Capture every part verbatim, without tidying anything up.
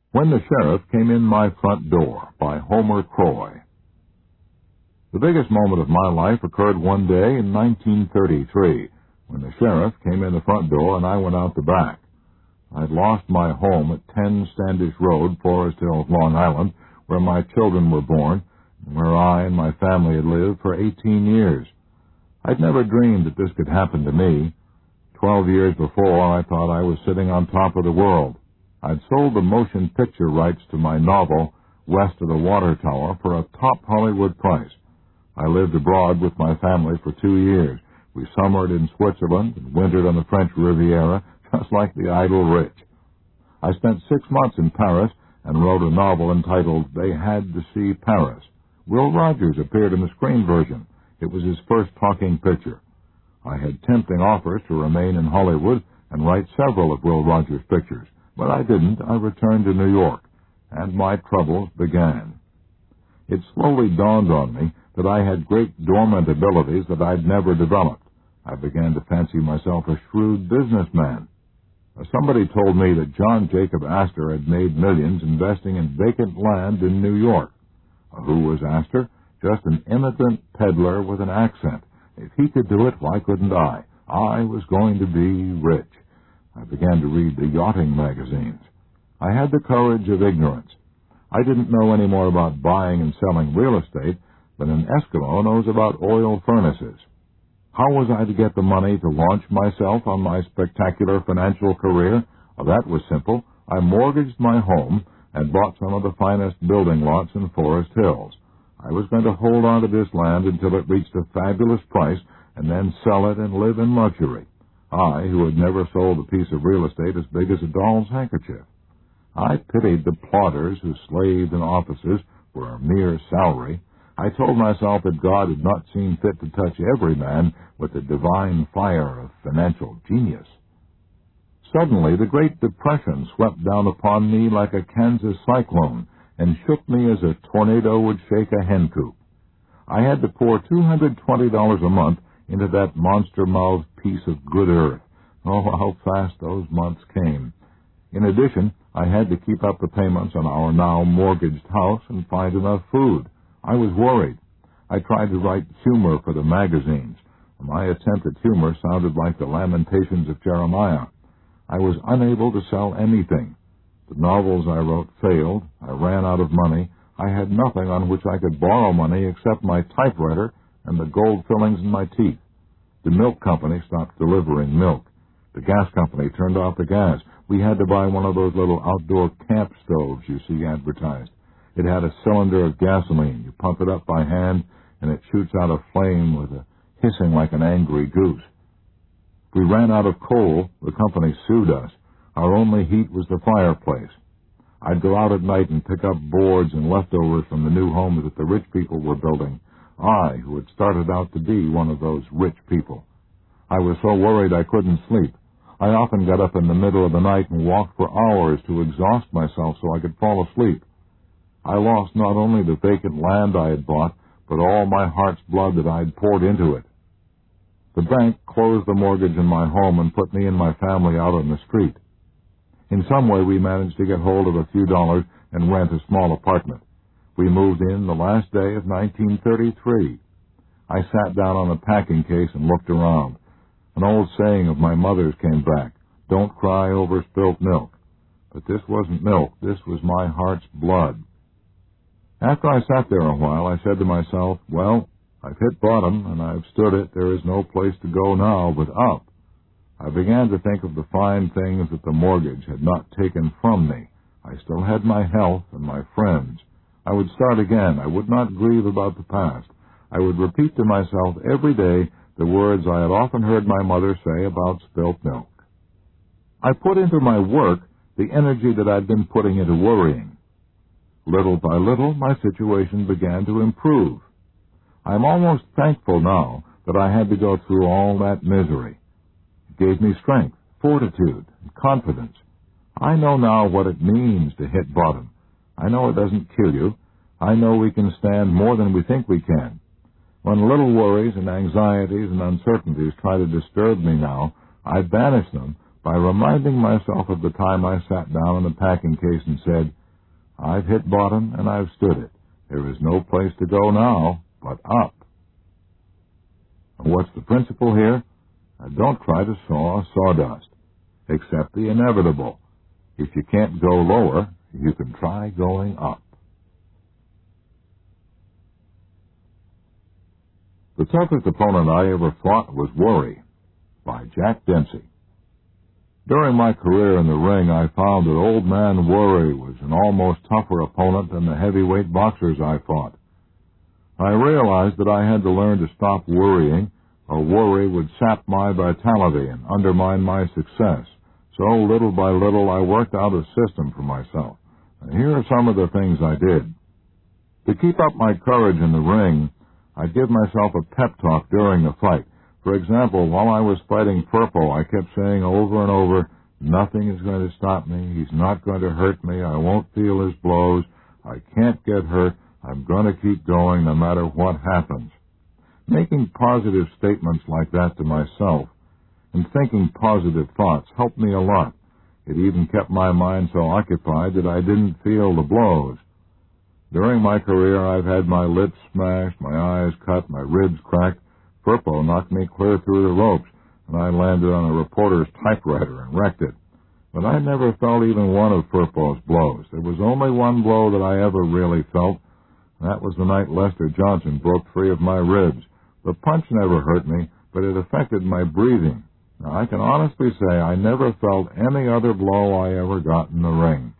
When the Sheriff Came in My Front Door by Homer Croy. The biggest moment of my life occurred one day in nineteen thirty-three, when the sheriff came in the front door and I went out the back. I'd lost my home at ten Standish Road, Forest Hills, Long Island, where my children were born, and where I and my family had lived for eighteen years. I'd never dreamed that this could happen to me. Twelve years before, I thought I was sitting on top of the world. I'd sold the motion picture rights to my novel, West of the Water Tower, for a top Hollywood price. I lived abroad with my family for two years. We summered in Switzerland and wintered on the French Riviera, just like the idle rich. I spent six months in Paris and wrote a novel entitled They Had to See Paris. Will Rogers appeared in the screen version. It was his first talking picture. I had tempting offers to remain in Hollywood and write several of Will Rogers' pictures, but I didn't. I returned to New York, and my troubles began. It slowly dawned on me that I had great dormant abilities that I'd never developed. I began to fancy myself a shrewd businessman. Somebody told me that John Jacob Astor had made millions investing in vacant land in New York. Who was Astor? Just an immigrant peddler with an accent. If he could do it, why couldn't I? I was going to be rich. I began to read the yachting magazines. I had the courage of ignorance. I didn't know any more about buying and selling real estate than an Eskimo knows about oil furnaces. How was I to get the money to launch myself on my spectacular financial career? Well, that was simple. I mortgaged my home and bought some of the finest building lots in Forest Hills. I was going to hold on to this land until it reached a fabulous price and then sell it and live in luxury. I, who had never sold a piece of real estate as big as a doll's handkerchief. I pitied the plodders who slaved in offices for a mere salary. I told myself that God had not seen fit to touch every man with the divine fire of financial genius. Suddenly, the Great Depression swept down upon me like a Kansas cyclone and shook me as a tornado would shake a hen coop. I had to pour two hundred twenty dollars a month into that monster-mouthed piece of good earth. Oh, how fast those months came. In addition, I had to keep up the payments on our now mortgaged house and find enough food. I was worried. I tried to write humor for the magazines. My attempt at humor sounded like the Lamentations of Jeremiah. I was unable to sell anything. The novels I wrote failed. I ran out of money. I had nothing on which I could borrow money except my typewriter and the gold fillings in my teeth. The milk company stopped delivering milk. The gas company turned off the gas. We had to buy one of those little outdoor camp stoves you see advertised. It had a cylinder of gasoline. You pump it up by hand, and it shoots out a flame with a hissing like an angry goose. We ran out of coal. The company sued us. Our only heat was the fireplace. I'd go out at night and pick up boards and leftovers from the new homes that the rich people were building. I, who had started out to be one of those rich people. I was so worried I couldn't sleep. I often got up in the middle of the night and walked for hours to exhaust myself so I could fall asleep. I lost not only the vacant land I had bought, but all my heart's blood that I had poured into it. The bank closed the mortgage on my home and put me and my family out on the street. In some way we managed to get hold of a few dollars and rent a small apartment. We moved in the last day of nineteen thirty-three. I sat down on a packing case and looked around. An old saying of my mother's came back, "Don't cry over spilt milk." But this wasn't milk. This was my heart's blood. After I sat there a while, I said to myself, well, I've hit bottom and I've stood it. There is no place to go now but up. I began to think of the fine things that the mortgage had not taken from me. I still had my health and my friends. I would start again. I would not grieve about the past. I would repeat to myself every day the words I had often heard my mother say about spilt milk. I put into my work the energy that I'd been putting into worrying. Little by little, my situation began to improve. I'm almost thankful now that I had to go through all that misery. It gave me strength, fortitude, and confidence. I know now what it means to hit bottom. I know it doesn't kill you. I know we can stand more than we think we can. When little worries and anxieties and uncertainties try to disturb me now, I banish them by reminding myself of the time I sat down in the packing case and said, I've hit bottom and I've stood it. There is no place to go now but up. And what's the principle here? Now, don't try to saw sawdust. Accept the inevitable. If you can't go lower, you can try going up. The toughest opponent I ever fought was worry, by Jack Dempsey. During my career in the ring, I found that old man worry was an almost tougher opponent than the heavyweight boxers I fought. I realized that I had to learn to stop worrying, or worry would sap my vitality and undermine my success. So little by little, I worked out a system for myself. And here are some of the things I did. To keep up my courage in the ring, I'd give myself a pep talk during the fight. For example, while I was fighting Firpo, I kept saying over and over, nothing is going to stop me, he's not going to hurt me, I won't feel his blows, I can't get hurt, I'm going to keep going no matter what happens. Making positive statements like that to myself and thinking positive thoughts helped me a lot. It even kept my mind so occupied that I didn't feel the blows. During my career, I've had my lips smashed, my eyes cut, my ribs cracked. Firpo knocked me clear through the ropes, and I landed on a reporter's typewriter and wrecked it. But I never felt even one of Firpo's blows. There was only one blow that I ever really felt. That was the night Lester Johnson broke free of my ribs. The punch never hurt me, but it affected my breathing. Now, I can honestly say I never felt any other blow I ever got in the ring.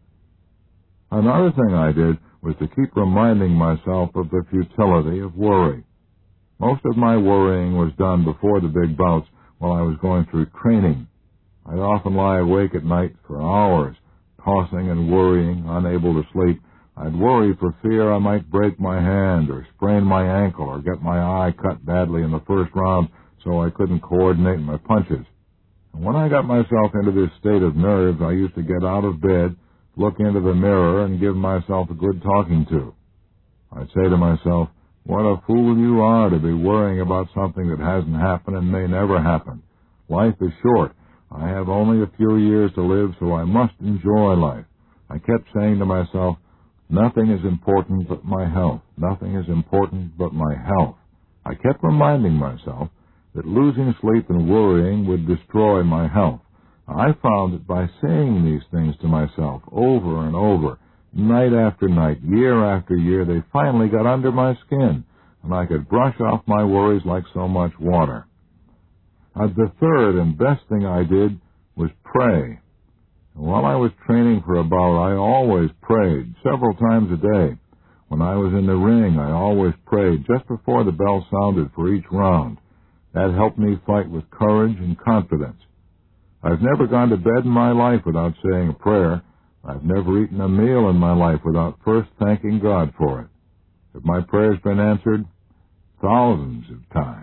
Another thing I did was to keep reminding myself of the futility of worry. Most of my worrying was done before the big bouts while I was going through training. I'd often lie awake at night for hours, tossing and worrying, unable to sleep. I'd worry for fear I might break my hand or sprain my ankle or get my eye cut badly in the first round so I couldn't coordinate my punches. And when I got myself into this state of nerves, I used to get out of bed, look into the mirror, and give myself a good talking to. I'd say to myself, what a fool you are to be worrying about something that hasn't happened and may never happen. Life is short. I have only a few years to live, so I must enjoy life. I kept saying to myself, nothing is important but my health. Nothing is important but my health. I kept reminding myself that losing sleep and worrying would destroy my health. I found that by saying these things to myself over and over, night after night, year after year, they finally got under my skin, and I could brush off my worries like so much water. Uh, the third and best thing I did was pray. And while I was training for a bout, I always prayed, several times a day. When I was in the ring, I always prayed just before the bell sounded for each round. That helped me fight with courage and confidence. I've never gone to bed in my life without saying a prayer. I've never eaten a meal in my life without first thanking God for it. Have my prayers been answered? Thousands of times.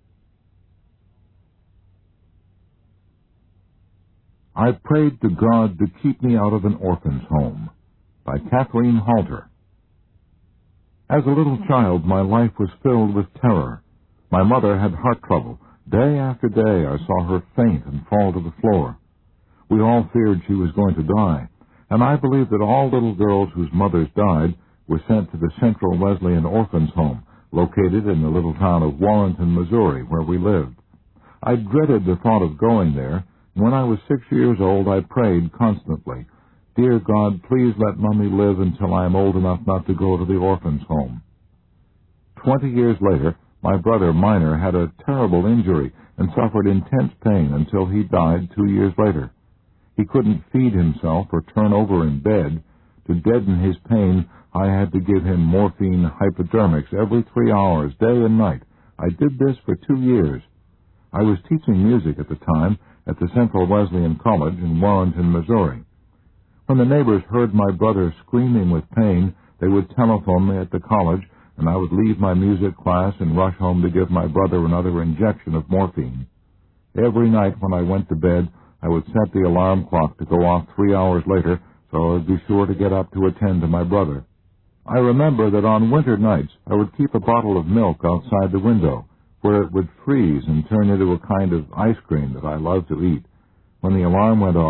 I prayed to God to keep me out of an orphan's home, by Kathleen Halter. As a little child, my life was filled with terror. My mother had heart trouble. Day after day, I saw her faint and fall to the floor. We all feared she was going to die, and I believe that all little girls whose mothers died were sent to the Central Wesleyan Orphans' Home, located in the little town of Warrenton, Missouri, where we lived. I dreaded the thought of going there. When I was six years old, I prayed constantly, Dear God, please let Mummy live until I am old enough not to go to the orphans' home. Twenty years later, my brother Minor had a terrible injury and suffered intense pain until he died two years later. He couldn't feed himself or turn over in bed. To deaden his pain, I had to give him morphine hypodermics every three hours, day and night. I did this for two years. I was teaching music at the time at the Central Wesleyan College in Warrenton, Missouri. When the neighbors heard my brother screaming with pain, they would telephone me at the college, and I would leave my music class and rush home to give my brother another injection of morphine. Every night when I went to bed, I would set the alarm clock to go off three hours later, so I would be sure to get up to attend to my brother. I remember that on winter nights I would keep a bottle of milk outside the window, where it would freeze and turn into a kind of ice cream that I loved to eat. When the alarm went off,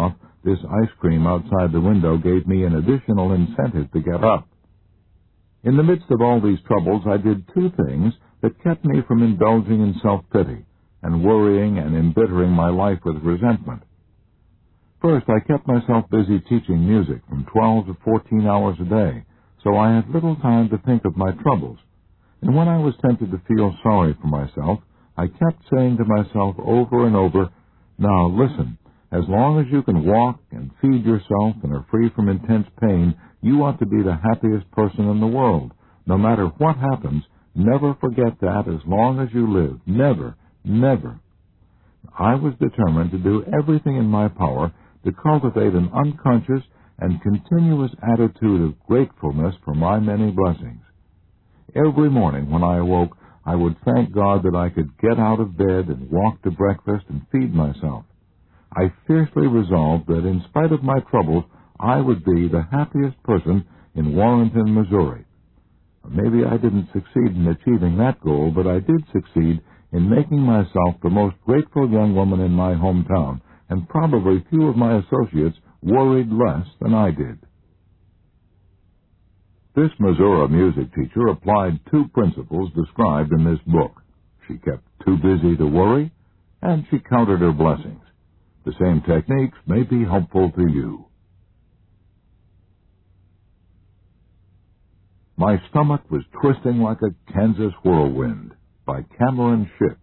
This ice cream outside the window gave me an additional incentive to get up. In the midst of all these troubles, I did two things that kept me from indulging in self-pity and worrying and embittering my life with resentment. First, I kept myself busy teaching music from twelve to fourteen hours a day, so I had little time to think of my troubles. And when I was tempted to feel sorry for myself, I kept saying to myself over and over, "Now listen, as long as you can walk and feed yourself and are free from intense pain, you ought to be the happiest person in the world. No matter what happens, never forget that as long as you live. Never, never." I was determined to do everything in my power to cultivate an unconscious and continuous attitude of gratefulness for my many blessings. Every morning when I awoke, I would thank God that I could get out of bed and walk to breakfast and feed myself. I fiercely resolved that in spite of my troubles, I would be the happiest person in Warrenton, Missouri. Maybe I didn't succeed in achieving that goal, but I did succeed in making myself the most grateful young woman in my hometown, and probably few of my associates worried less than I did. This Missouri music teacher applied two principles described in this book. She kept too busy to worry, and she counted her blessings. The same techniques may be helpful to you. My Stomach Was Twisting Like a Kansas Whirlwind by Cameron Shipp.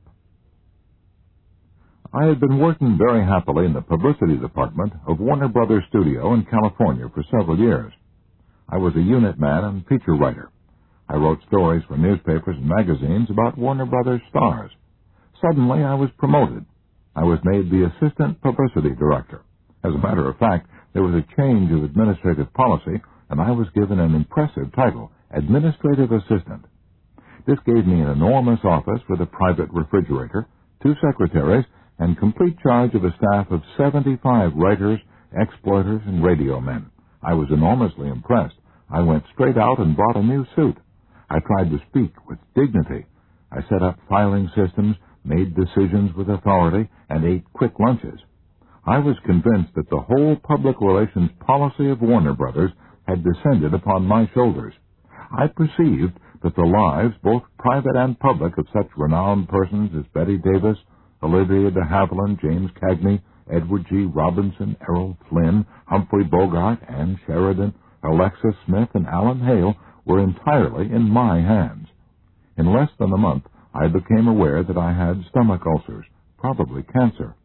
I had been working very happily in the publicity department of Warner Brothers Studio in California for several years. I was a unit man and feature writer. I wrote stories for newspapers and magazines about Warner Brothers stars. Suddenly, I was promoted. I was made the assistant publicity director. As a matter of fact, there was a change of administrative policy, and I was given an impressive title, administrative assistant. This gave me an enormous office with a private refrigerator, two secretaries, and complete charge of a staff of seventy-five writers, exploiters, and radio men. I was enormously impressed. I went straight out and bought a new suit. I tried to speak with dignity. I set up filing systems, made decisions with authority, and ate quick lunches. I was convinced that the whole public relations policy of Warner Brothers had descended upon my shoulders. I perceived that the lives, both private and public, of such renowned persons as Betty Davis, Olivia de Havilland, James Cagney, Edward G. Robinson, Errol Flynn, Humphrey Bogart, Ann Sheridan, Alexis Smith, and Alan Hale were entirely in my hands. In less than a month, I became aware that I had stomach ulcers, probably cancer.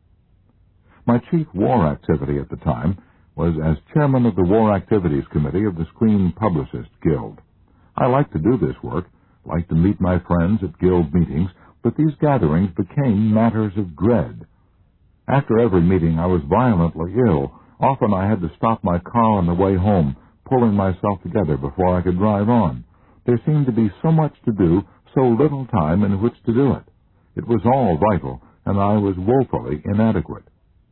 My chief war activity at the time was as chairman of the War Activities Committee of the Screen Publicists Guild. I liked to do this work, liked to meet my friends at guild meetings, but these gatherings became matters of dread. After every meeting, I was violently ill. Often I had to stop my car on the way home, pulling myself together before I could drive on. There seemed to be so much to do, so little time in which to do it. It was all vital, and I was woefully inadequate.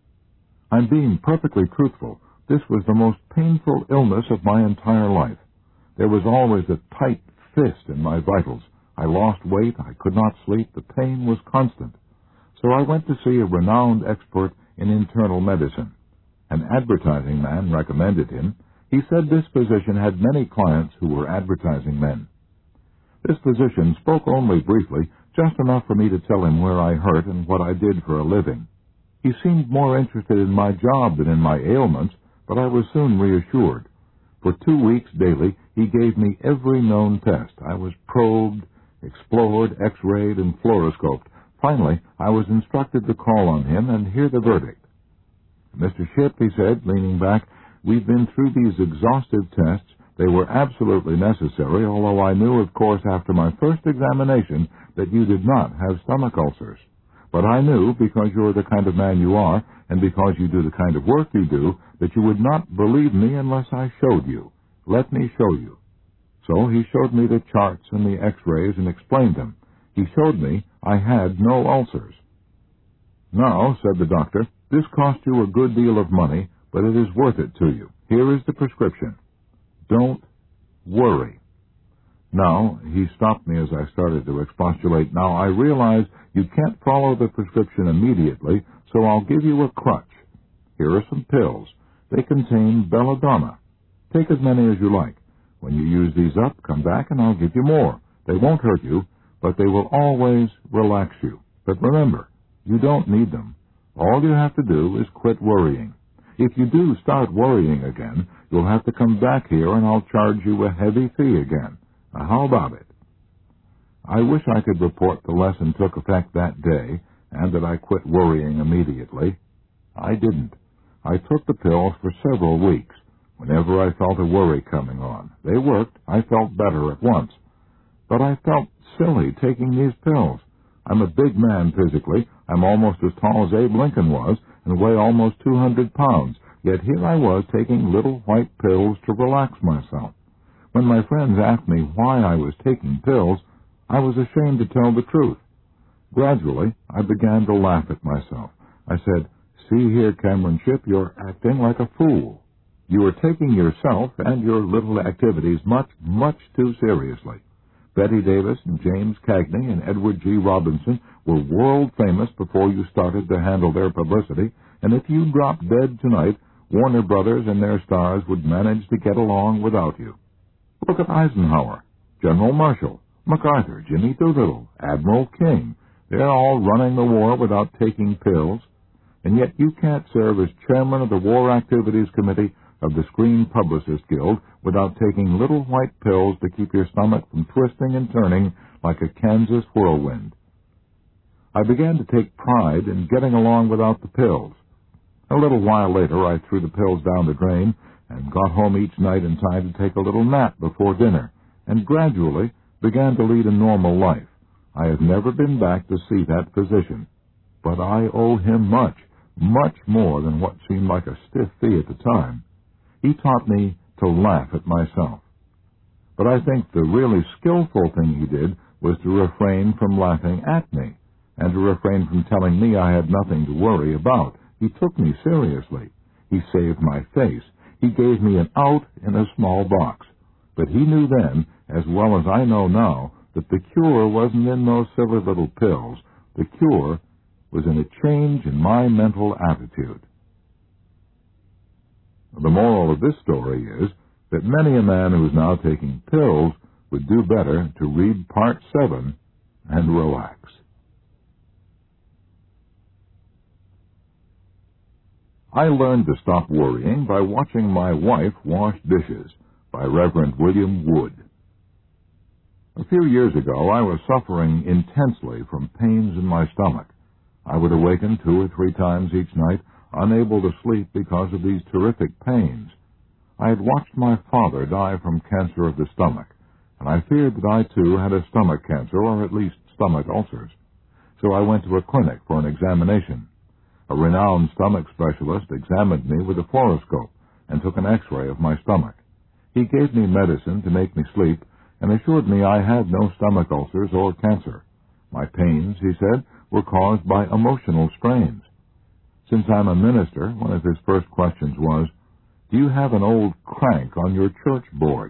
I'm being perfectly truthful. This was the most painful illness of my entire life. There was always a tight fist in my vitals. I lost weight, I could not sleep, the pain was constant. So I went to see a renowned expert in internal medicine. An advertising man recommended him. He said this physician had many clients who were advertising men. This physician spoke only briefly, just enough for me to tell him where I hurt and what I did for a living. He seemed more interested in my job than in my ailments, but I was soon reassured. For two weeks daily, he gave me every known test. I was probed, explored, x-rayed, and fluoroscoped. Finally, I was instructed to call on him and hear the verdict. "Mister Shipp," he said, leaning back, "we've been through these exhaustive tests. They were absolutely necessary, although I knew, of course, after my first examination that you did not have stomach ulcers. But I knew, because you're the kind of man you are, and because you do the kind of work you do, that you would not believe me unless I showed you. Let me show you." So he showed me the charts and the x-rays and explained them. He showed me I had no ulcers. "Now," said the doctor, "this cost you a good deal of money, but it is worth it to you. Here is the prescription. Don't worry." Now, he stopped me as I started to expostulate. "Now, I realize you can't follow the prescription immediately, so I'll give you a crutch. Here are some pills. They contain belladonna. Take as many as you like. When you use these up, come back and I'll give you more. They won't hurt you, but they will always relax you. But remember, you don't need them. All you have to do is quit worrying. If you do start worrying again, you'll have to come back here and I'll charge you a heavy fee again. Now, how about it? I wish I could report the lesson took effect that day and that I quit worrying immediately. I didn't. I took the pills for several weeks. Whenever I felt a worry coming on, they worked. I felt better at once. But I felt silly taking these pills. I'm a big man physically. I'm almost as tall as Abe Lincoln was and weigh almost two hundred pounds. Yet here I was taking little white pills to relax myself. When my friends asked me why I was taking pills, I was ashamed to tell the truth. Gradually, I began to laugh at myself. I said, "See here, Cameron Shipp, you're acting like a fool. You are taking yourself and your little activities much, much too seriously. Betty Davis and James Cagney and Edward G. Robinson were world famous before you started to handle their publicity, and if you dropped dead tonight, Warner Brothers and their stars would manage to get along without you. Look at Eisenhower, General Marshall, MacArthur, Jimmy Doolittle, Admiral King. They're all running the war without taking pills, and yet you can't serve as chairman of the War Activities Committee of the Screen Publicist Guild without taking little white pills to keep your stomach from twisting and turning like a Kansas whirlwind." I began to take pride in getting along without the pills. A little while later, I threw the pills down the drain and got home each night in time to take a little nap before dinner, and gradually began to lead a normal life. I have never been back to see that physician, but I owe him much, much more than what seemed like a stiff fee at the time. He taught me to laugh at myself. But I think the really skillful thing he did was to refrain from laughing at me, and to refrain from telling me I had nothing to worry about. He took me seriously. He saved my face. He gave me an out in a small box. But he knew then, as well as I know now, that the cure wasn't in those silly little pills. The cure was in a change in my mental attitude. The moral of this story is that many a man who is now taking pills would do better to read Part seven and relax. I learned to stop worrying by watching my wife wash dishes, by Reverend William Wood. A few years ago, I was suffering intensely from pains in my stomach. I would awaken two or three times each night, unable to sleep because of these terrific pains. I had watched my father die from cancer of the stomach, and I feared that I too had a stomach cancer, or at least stomach ulcers. So I went to a clinic for an examination. A renowned stomach specialist examined me with a fluoroscope and took an x-ray of my stomach. He gave me medicine to make me sleep and assured me I had no stomach ulcers or cancer. My pains, he said, were caused by emotional strains. Since I'm a minister, one of his first questions was, "Do you have an old crank on your church board?"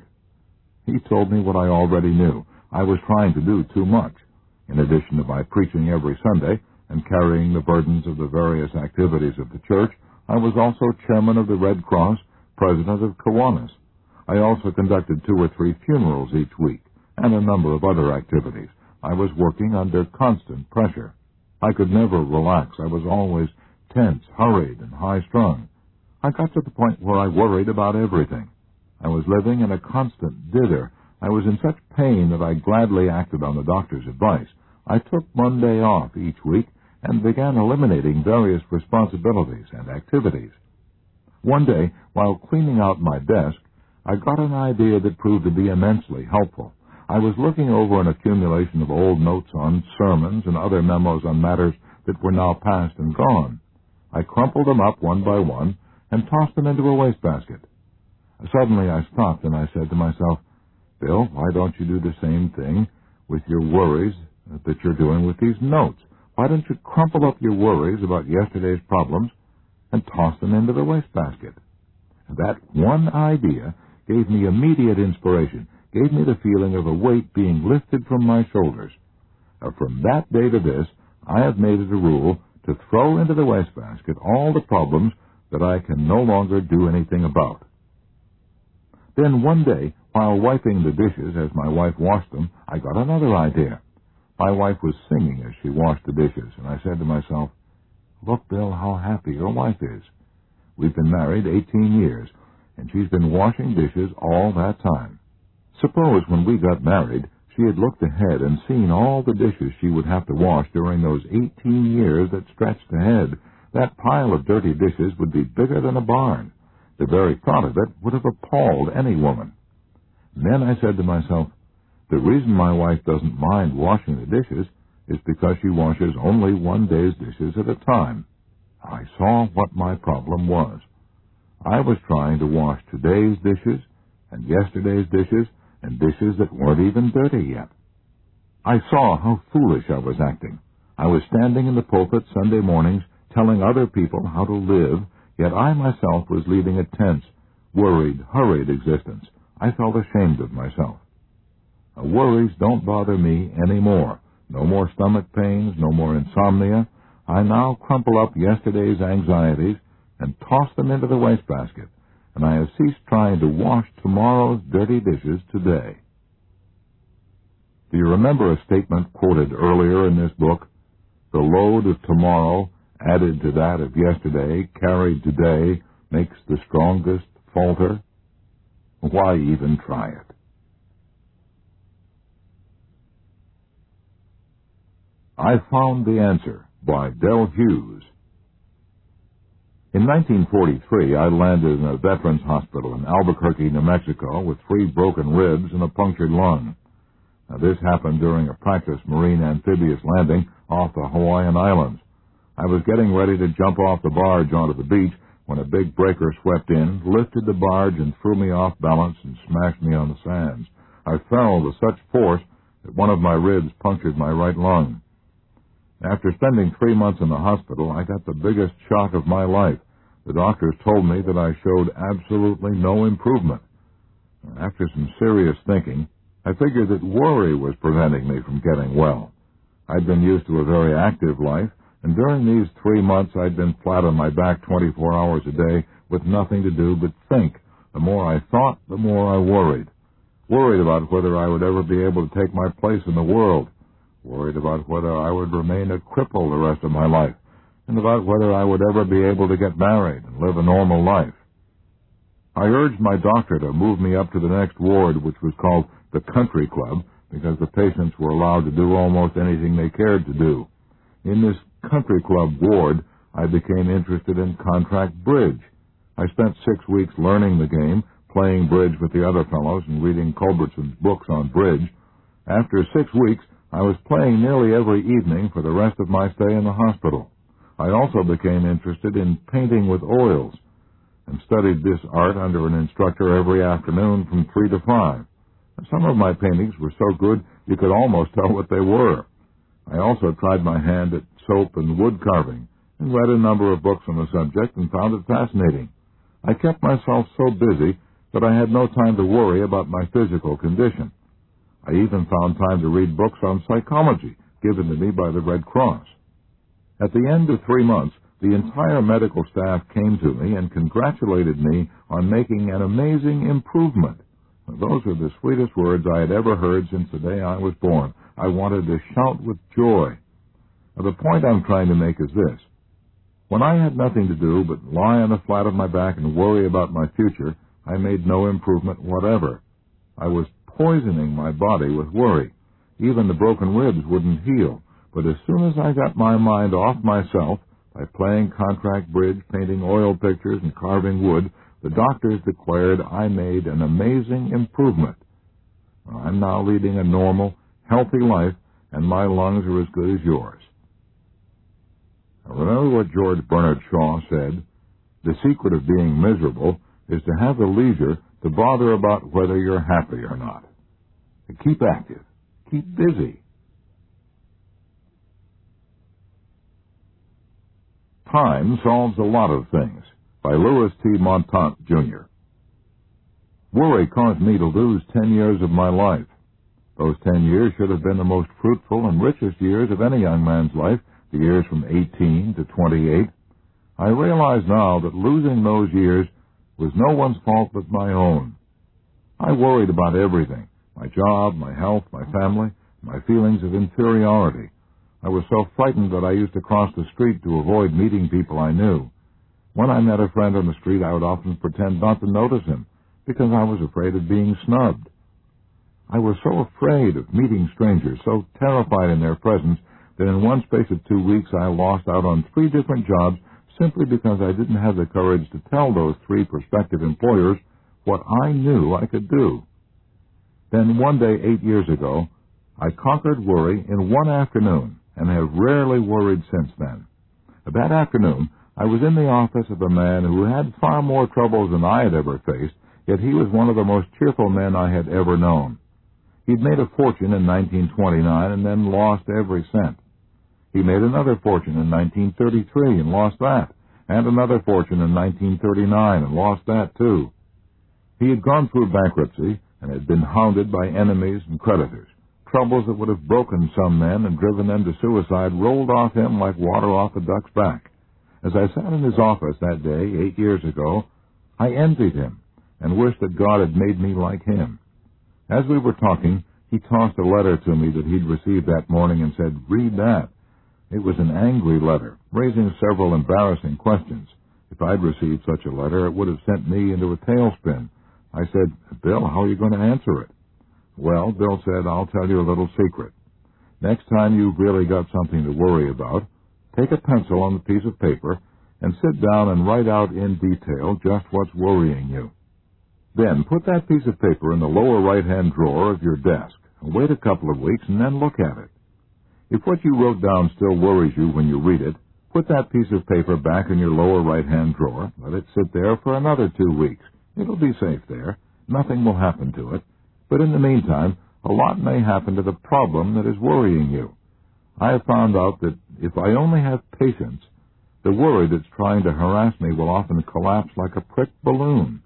He told me what I already knew. I was trying to do too much. In addition to my preaching every Sunday and carrying the burdens of the various activities of the church, I was also chairman of the Red Cross, president of Kiwanis. I also conducted two or three funerals each week, and a number of other activities. I was working under constant pressure. I could never relax. I was always tense, hurried, and high-strung. I got to the point where I worried about everything. I was living in a constant dither. I was in such pain that I gladly acted on the doctor's advice. I took Monday off each week and began eliminating various responsibilities and activities. One day, while cleaning out my desk, I got an idea that proved to be immensely helpful. I was looking over an accumulation of old notes on sermons and other memos on matters that were now past and gone. I crumpled them up one by one and tossed them into a wastebasket. Suddenly I stopped and I said to myself, "Bill, why don't you do the same thing with your worries that you're doing with these notes? Why don't you crumple up your worries about yesterday's problems and toss them into the wastebasket?" That one idea gave me immediate inspiration, gave me the feeling of a weight being lifted from my shoulders. Uh, from that day to this, I have made it a rule to throw into the wastebasket all the problems that I can no longer do anything about. Then one day, while wiping the dishes as my wife washed them, I got another idea. My wife was singing as she washed the dishes, and I said to myself, "Look, Bill, how happy your wife is. We've been married eighteen years, and she's been washing dishes all that time. Suppose when we got married, she had looked ahead and seen all the dishes she would have to wash during those eighteen years that stretched ahead. That pile of dirty dishes would be bigger than a barn. The very thought of it would have appalled any woman." And then I said to myself, the reason my wife doesn't mind washing the dishes is because she washes only one day's dishes at a time. I saw what my problem was. I was trying to wash today's dishes and yesterday's dishes and dishes that weren't even dirty yet. I saw how foolish I was acting. I was standing in the pulpit Sunday mornings telling other people how to live, yet I myself was leading a tense, worried, hurried existence. I felt ashamed of myself. Now, worries don't bother me anymore. No more stomach pains, no more insomnia. I now crumple up yesterday's anxieties and toss them into the wastebasket, and I have ceased trying to wash tomorrow's dirty dishes today. Do you remember a statement quoted earlier in this book? The load of tomorrow, added to that of yesterday, carried today, makes the strongest falter. Why even try it? I Found the Answer by Del Hughes. In nineteen forty-three, I landed in a veterans hospital in Albuquerque, New Mexico, with three broken ribs and a punctured lung. Now, this happened during a practice marine amphibious landing off the Hawaiian Islands. I was getting ready to jump off the barge onto the beach when a big breaker swept in, lifted the barge, and threw me off balance and smashed me on the sands. I fell with such force that one of my ribs punctured my right lung. After spending three months in the hospital, I got the biggest shock of my life. The doctors told me that I showed absolutely no improvement. After some serious thinking, I figured that worry was preventing me from getting well. I'd been used to a very active life, and during these three months I'd been flat on my back twenty-four hours a day with nothing to do but think. The more I thought, the more I worried. Worried about whether I would ever be able to take my place in the world. Worried about whether I would remain a cripple the rest of my life, and about whether I would ever be able to get married and live a normal life. I urged my doctor to move me up to the next ward, which was called the Country Club, because the patients were allowed to do almost anything they cared to do. In this Country Club ward, I became interested in contract bridge. I spent six weeks learning the game, playing bridge with the other fellows and reading Culbertson's books on bridge. After six weeks, I was playing nearly every evening for the rest of my stay in the hospital. I also became interested in painting with oils and studied this art under an instructor every afternoon from three to five. Some of my paintings were so good you could almost tell what they were. I also tried my hand at soap and wood carving and read a number of books on the subject and found it fascinating. I kept myself so busy that I had no time to worry about my physical condition. I even found time to read books on psychology given to me by the Red Cross. At the end of three months, the entire medical staff came to me and congratulated me on making an amazing improvement. Those were the sweetest words I had ever heard since the day I was born. I wanted to shout with joy. Now, the point I'm trying to make is this. When I had nothing to do but lie on the flat of my back and worry about my future, I made no improvement whatever. I was poisoning my body with worry. Even the broken ribs wouldn't heal. But as soon as I got my mind off myself, by playing contract bridge, painting oil pictures, and carving wood, the doctors declared I made an amazing improvement. I'm now leading a normal, healthy life, and my lungs are as good as yours. Now, remember what George Bernard Shaw said? The secret of being miserable is to have the leisure to bother about whether you're happy or not. Keep active. Keep busy. Time Solves a Lot of Things by Louis T. Montant, Junior Worry caused me to lose ten years of my life. Those ten years should have been the most fruitful and richest years of any young man's life, the years from eighteen to twenty-eight. I realize now that losing those years was no one's fault but my own. I worried about everything, my job, my health, my family, my feelings of inferiority. I was so frightened that I used to cross the street to avoid meeting people I knew. When I met a friend on the street, I would often pretend not to notice him because I was afraid of being snubbed. I was so afraid of meeting strangers, so terrified in their presence, that in one space of two weeks I lost out on three different jobs simply because I didn't have the courage to tell those three prospective employers what I knew I could do. Then one day, eight years ago, I conquered worry in one afternoon and have rarely worried since then. That afternoon, I was in the office of a man who had far more troubles than I had ever faced, yet he was one of the most cheerful men I had ever known. He'd made a fortune in nineteen twenty-nine and then lost every cent. He made another fortune in nineteen thirty-three and lost that, and another fortune in nineteen thirty-nine and lost that too. He had gone through bankruptcy and had been hounded by enemies and creditors. Troubles that would have broken some men and driven them to suicide rolled off him like water off a duck's back. As I sat in his office that day, eight years ago, I envied him and wished that God had made me like him. As we were talking, he tossed a letter to me that he'd received that morning and said, "Read that." It was an angry letter, raising several embarrassing questions. If I'd received such a letter, it would have sent me into a tailspin. I said, "Bill, how are you going to answer it?" "Well," Bill said, "I'll tell you a little secret. Next time you've really got something to worry about, take a pencil on a piece of paper and sit down and write out in detail just what's worrying you. Then put that piece of paper in the lower right-hand drawer of your desk and wait a couple of weeks and then look at it. If what you wrote down still worries you when you read it, put that piece of paper back in your lower right-hand drawer. Let it sit there for another two weeks. It'll be safe there. Nothing will happen to it. But in the meantime, a lot may happen to the problem that is worrying you. I have found out that if I only have patience, the worry that's trying to harass me will often collapse like a pricked balloon."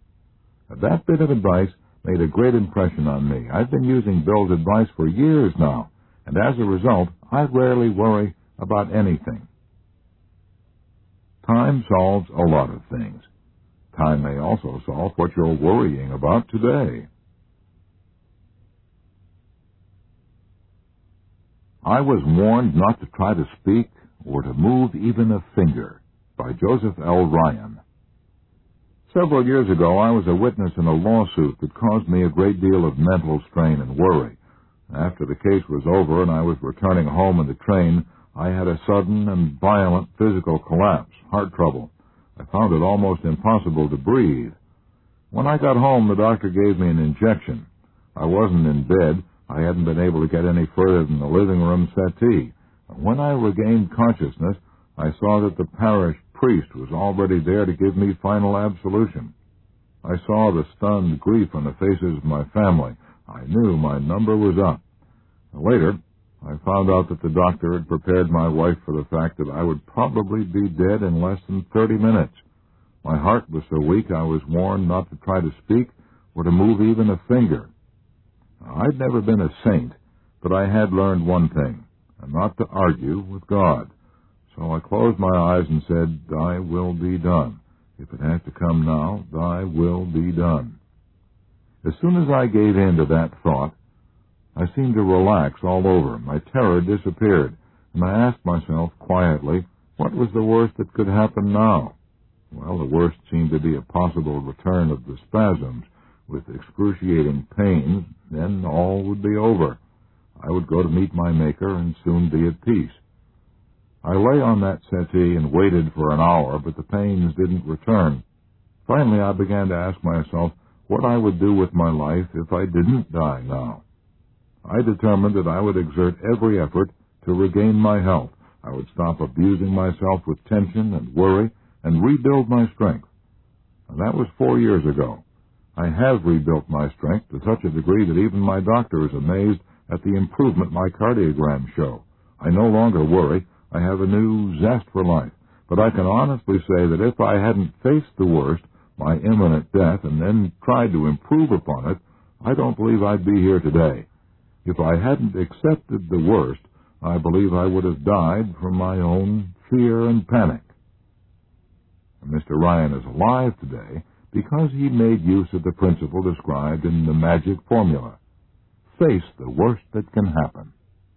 That bit of advice made a great impression on me. I've been using Bill's advice for years now, and as a result, I rarely worry about anything. Time solves a lot of things. Time may also solve what you're worrying about today. I was warned not to try to speak or to move even a finger, by Joseph L. Ryan. Several years ago, I was a witness in a lawsuit that caused me a great deal of mental strain and worry. After the case was over and I was returning home in the train, I had a sudden and violent physical collapse, heart trouble. I found it almost impossible to breathe. When I got home, the doctor gave me an injection. I wasn't in bed. I hadn't been able to get any further than the living room settee. When I regained consciousness, I saw that the parish priest was already there to give me final absolution. I saw the stunned grief on the faces of my family. I knew my number was up. Later, I found out that the doctor had prepared my wife for the fact that I would probably be dead in less than thirty minutes. My heart was so weak I was warned not to try to speak or to move even a finger. I'd never been a saint, but I had learned one thing, and not to argue with God. So I closed my eyes and said, "Thy will be done. If it has to come now, thy will be done." As soon as I gave in to that thought, I seemed to relax all over. My terror disappeared, and I asked myself quietly, what was the worst that could happen now? Well, the worst seemed to be a possible return of the spasms with excruciating pains. Then all would be over. I would go to meet my Maker and soon be at peace. I lay on that settee and waited for an hour, but the pains didn't return. Finally, I began to ask myself what I would do with my life if I didn't die now. I determined that I would exert every effort to regain my health. I would stop abusing myself with tension and worry and rebuild my strength. And that was four years ago. I have rebuilt my strength to such a degree that even my doctor is amazed at the improvement my cardiograms show. I no longer worry. I have a new zest for life. But I can honestly say that if I hadn't faced the worst, my imminent death, and then tried to improve upon it, I don't believe I'd be here today. If I hadn't accepted the worst, I believe I would have died from my own fear and panic. Mister Ryan is alive today because he made use of the principle described in the magic formula. Face the worst that can happen.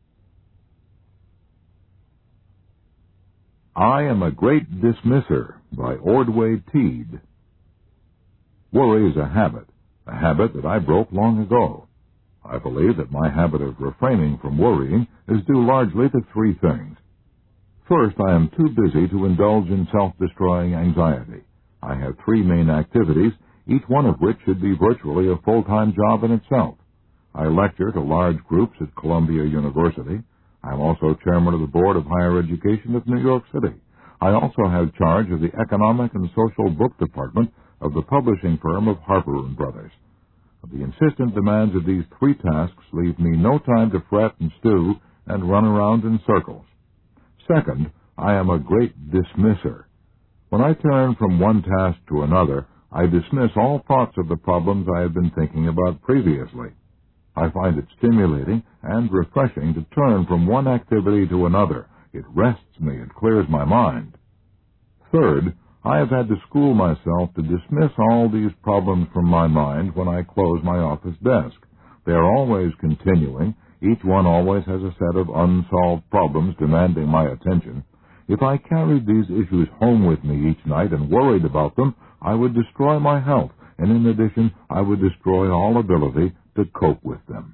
I Am a Great Dismisser by Ordway Teed. Worry is a habit, a habit that I broke long ago. I believe that my habit of refraining from worrying is due largely to three things. First, I am too busy to indulge in self-destroying anxiety. I have three main activities, each one of which should be virtually a full-time job in itself. I lecture to large groups at Columbia University. I am also chairman of the Board of Higher Education of New York City. I also have charge of the Economic and Social Book Department of the publishing firm of Harper and Brothers. The insistent demands of these three tasks leave me no time to fret and stew and run around in circles. Second, I am a great dismisser. When I turn from one task to another, I dismiss all thoughts of the problems I have been thinking about previously. I find it stimulating and refreshing to turn from one activity to another. It rests me, it clears my mind. Third, I have had to school myself to dismiss all these problems from my mind when I close my office desk. They are always continuing. Each one always has a set of unsolved problems demanding my attention. If I carried these issues home with me each night and worried about them, I would destroy my health, and in addition, I would destroy all ability to cope with them.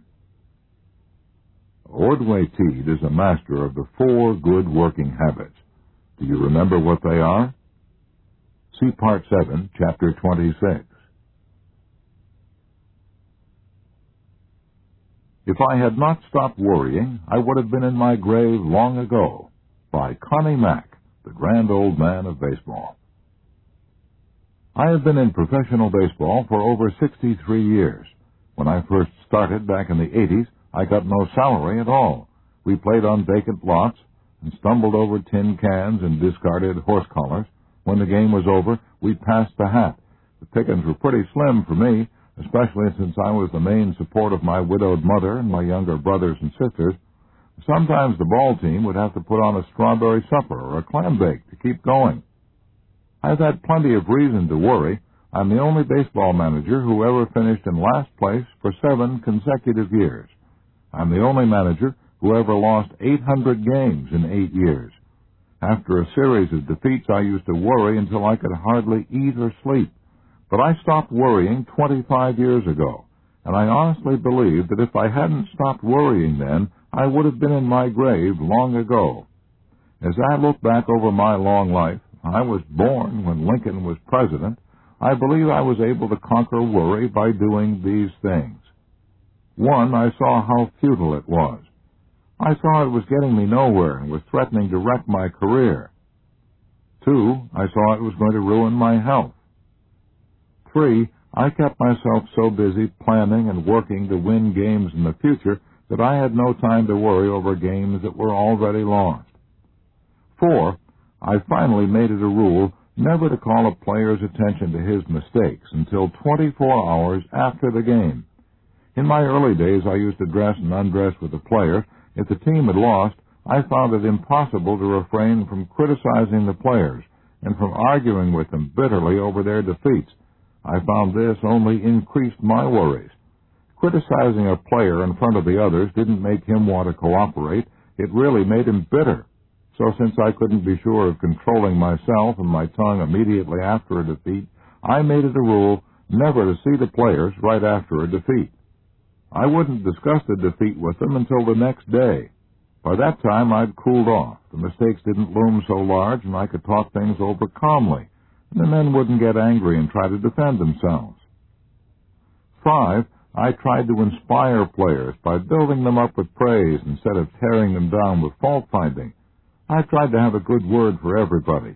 Ordway Teed is a master of the four good working habits. Do you remember what they are? See Part seven, Chapter twenty-six. If I had not stopped worrying, I would have been in my grave long ago, by Connie Mack, the grand old man of baseball. I have been in professional baseball for over sixty-three years. When I first started back in the eighties, I got no salary at all. We played on vacant lots and stumbled over tin cans and discarded horse collars. When the game was over, we passed the hat. The pickings were pretty slim for me, especially since I was the main support of my widowed mother and my younger brothers and sisters. Sometimes the ball team would have to put on a strawberry supper or a clam bake to keep going. I've had plenty of reason to worry. I'm the only baseball manager who ever finished in last place for seven consecutive years. I'm the only manager who ever lost eight hundred games in eight years. After a series of defeats, I used to worry until I could hardly eat or sleep. But I stopped worrying twenty-five years ago, and I honestly believe that if I hadn't stopped worrying then, I would have been in my grave long ago. As I look back over my long life, I was born when Lincoln was president. I believe I was able to conquer worry by doing these things. One, I saw how futile it was. I saw it was getting me nowhere and was threatening to wreck my career. Two, I saw it was going to ruin my health. Three, I kept myself so busy planning and working to win games in the future that I had no time to worry over games that were already lost. Four, I finally made it a rule never to call a player's attention to his mistakes until twenty-four hours after the game. In my early days, I used to dress and undress with the player. If the team had lost, I found it impossible to refrain from criticizing the players and from arguing with them bitterly over their defeats. I found this only increased my worries. Criticizing a player in front of the others didn't make him want to cooperate. It really made him bitter. So since I couldn't be sure of controlling myself and my tongue immediately after a defeat, I made it a rule never to see the players right after a defeat. I wouldn't discuss the defeat with them until the next day. By that time, I'd cooled off. The mistakes didn't loom so large, and I could talk things over calmly, and the men wouldn't get angry and try to defend themselves. Five, I tried to inspire players by building them up with praise instead of tearing them down with fault-finding. I tried to have a good word for everybody.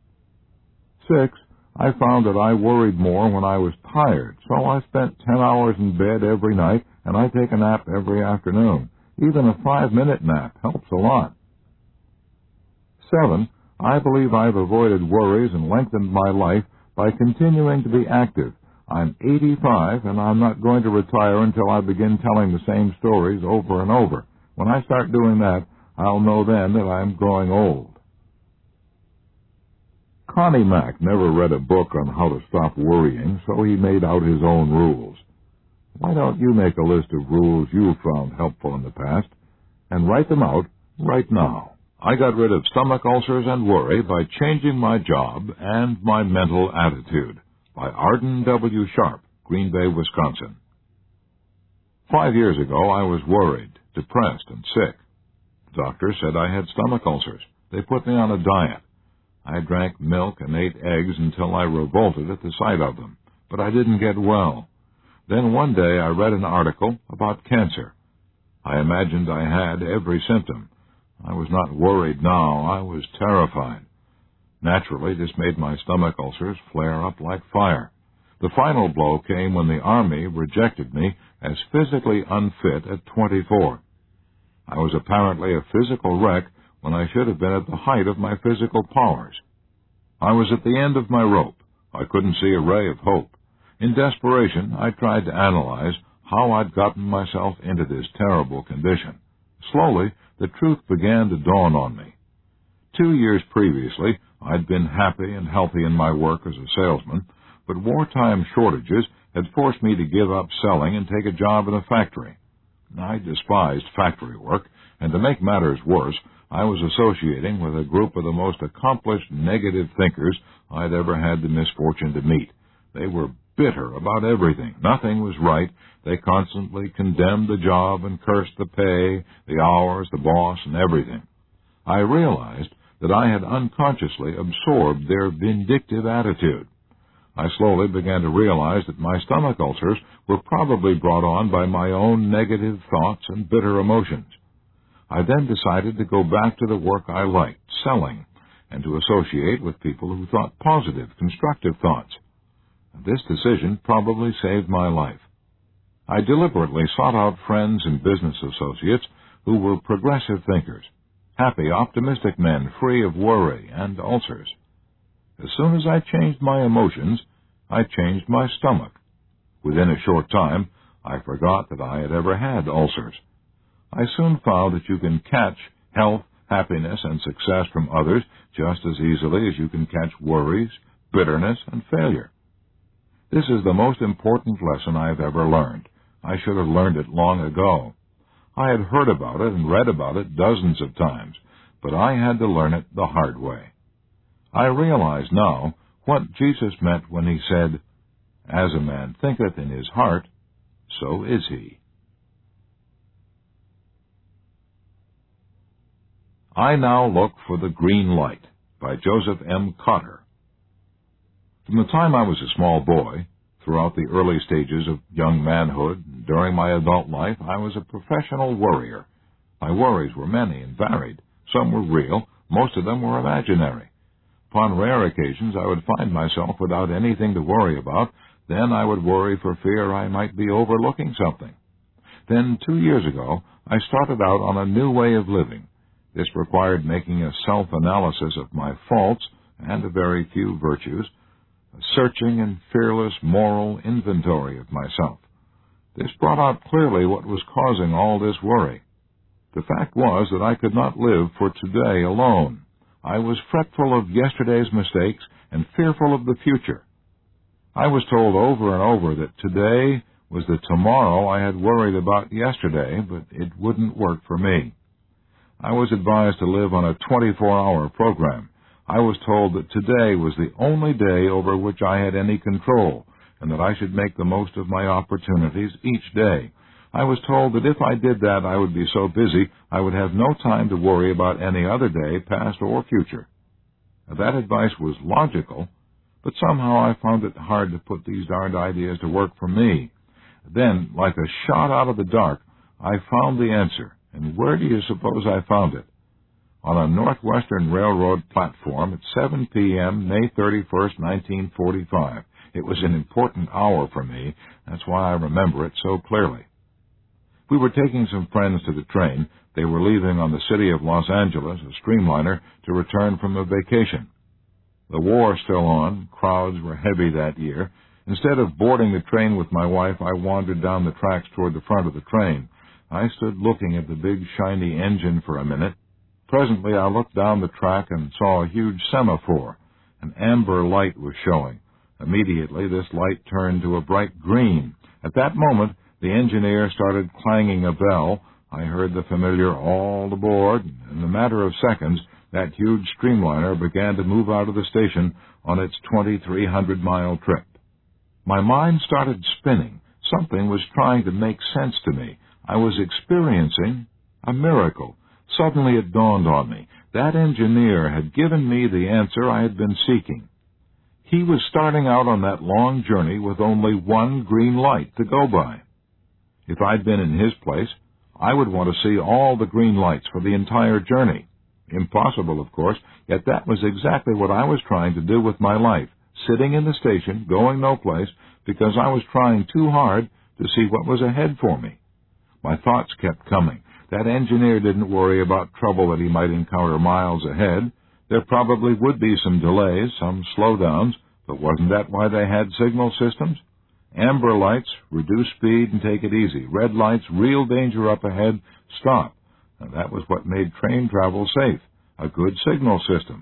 Six, I found that I worried more when I was tired, so I spent ten hours in bed every night, and I take a nap every afternoon. Even a five-minute nap helps a lot. Seven, I believe I've avoided worries and lengthened my life by continuing to be active. I'm eighty-five, and I'm not going to retire until I begin telling the same stories over and over. When I start doing that, I'll know then that I'm growing old. Connie Mack never read a book on how to stop worrying, so he made out his own rules. Why don't you make a list of rules you've found helpful in the past and write them out right now? I got rid of stomach ulcers and worry by changing my job and my mental attitude. By Arden W. Sharp, Green Bay, Wisconsin. Five years ago, I was worried, depressed, and sick. The doctor said I had stomach ulcers. They put me on a diet. I drank milk and ate eggs until I revolted at the sight of them, but I didn't get well. Then one day I read an article about cancer. I imagined I had every symptom. I was not worried now. I was terrified. Naturally, this made my stomach ulcers flare up like fire. The final blow came when the Army rejected me as physically unfit at twenty-four. I was apparently a physical wreck when I should have been at the height of my physical powers. I was at the end of my rope. I couldn't see a ray of hope. In desperation, I tried to analyze how I'd gotten myself into this terrible condition. Slowly, the truth began to dawn on me. Two years previously, I'd been happy and healthy in my work as a salesman, but wartime shortages had forced me to give up selling and take a job in a factory. I despised factory work, and to make matters worse, I was associating with a group of the most accomplished negative thinkers I'd ever had the misfortune to meet. They were bitter about everything. Nothing was right. They constantly condemned the job and cursed the pay, the hours, the boss, and everything. I realized that I had unconsciously absorbed their vindictive attitude. I slowly began to realize that my stomach ulcers were probably brought on by my own negative thoughts and bitter emotions. I then decided to go back to the work I liked, selling, and to associate with people who thought positive, constructive thoughts. This decision probably saved my life. I deliberately sought out friends and business associates who were progressive thinkers, happy, optimistic men free of worry and ulcers. As soon as I changed my emotions, I changed my stomach. Within a short time, I forgot that I had ever had ulcers. I soon found that you can catch health, happiness, and success from others just as easily as you can catch worries, bitterness, and failure. This is the most important lesson I have ever learned. I should have learned it long ago. I had heard about it and read about it dozens of times, but I had to learn it the hard way. I realize now what Jesus meant when he said, "As a man thinketh in his heart, so is he." I Now Look for the Green Light by Joseph M. Cotter. From the time I was a small boy, throughout the early stages of young manhood, and during my adult life, I was a professional worrier. My worries were many and varied. Some were real, most of them were imaginary. Upon rare occasions, I would find myself without anything to worry about. Then I would worry for fear I might be overlooking something. Then, two years ago, I started out on a new way of living. This required making a self-analysis of my faults and a very few virtues, a searching and fearless moral inventory of myself. This brought out clearly what was causing all this worry. The fact was that I could not live for today alone. I was fretful of yesterday's mistakes and fearful of the future. I was told over and over that today was the tomorrow I had worried about yesterday, but it wouldn't work for me. I was advised to live on a twenty-four hour program. I was told that today was the only day over which I had any control, and that I should make the most of my opportunities each day. I was told that if I did that, I would be so busy I would have no time to worry about any other day, past or future. Now, that advice was logical, but somehow I found it hard to put these darned ideas to work for me. Then, like a shot out of the dark, I found the answer. And where do you suppose I found it? On a Northwestern Railroad platform at seven p.m., May thirty-first, nineteen forty-five. It was an important hour for me. That's why I remember it so clearly. We were taking some friends to the train. They were leaving on the City of Los Angeles, a streamliner, to return from a vacation. The war still on. Crowds were heavy that year. Instead of boarding the train with my wife, I wandered down the tracks toward the front of the train. I stood looking at the big, shiny engine for a minute. Presently, I looked down the track and saw a huge semaphore. An amber light was showing. Immediately, this light turned to a bright green. At that moment, the engineer started clanging a bell. I heard the familiar "all aboard." In a matter of seconds, that huge streamliner began to move out of the station on its twenty-three hundred mile trip. My mind started spinning. Something was trying to make sense to me. I was experiencing a miracle. Suddenly it dawned on me. That engineer had given me the answer I had been seeking. He was starting out on that long journey with only one green light to go by. If I'd been in his place, I would want to see all the green lights for the entire journey. Impossible, of course, yet that was exactly what I was trying to do with my life, sitting in the station, going no place, because I was trying too hard to see what was ahead for me. My thoughts kept coming. That engineer didn't worry about trouble that he might encounter miles ahead. There probably would be some delays, some slowdowns, but wasn't that why they had signal systems? Amber lights, reduce speed and take it easy. Red lights, real danger up ahead, stop. And that was what made train travel safe, a good signal system.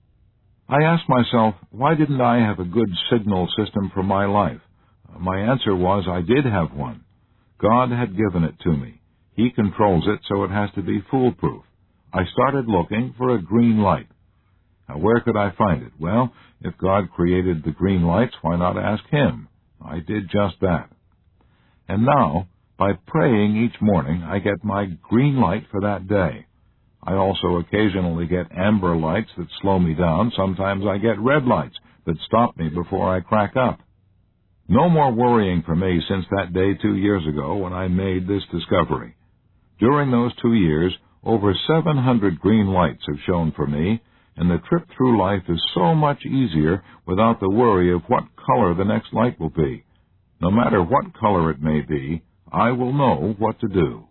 I asked myself, why didn't I have a good signal system for my life? My answer was I did have one. God had given it to me. He controls it, so it has to be foolproof. I started looking for a green light. Now, where could I find it? Well, if God created the green lights, why not ask Him? I did just that. And now, by praying each morning, I get my green light for that day. I also occasionally get amber lights that slow me down. Sometimes I get red lights that stop me before I crack up. No more worrying for me since that day two years ago when I made this discovery. During those two years, over seven hundred green lights have shone for me, and the trip through life is so much easier without the worry of what color the next light will be. No matter what color it may be, I will know what to do.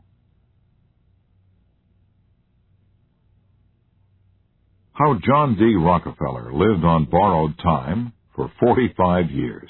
How John D. Rockefeller lived on borrowed time for forty-five years.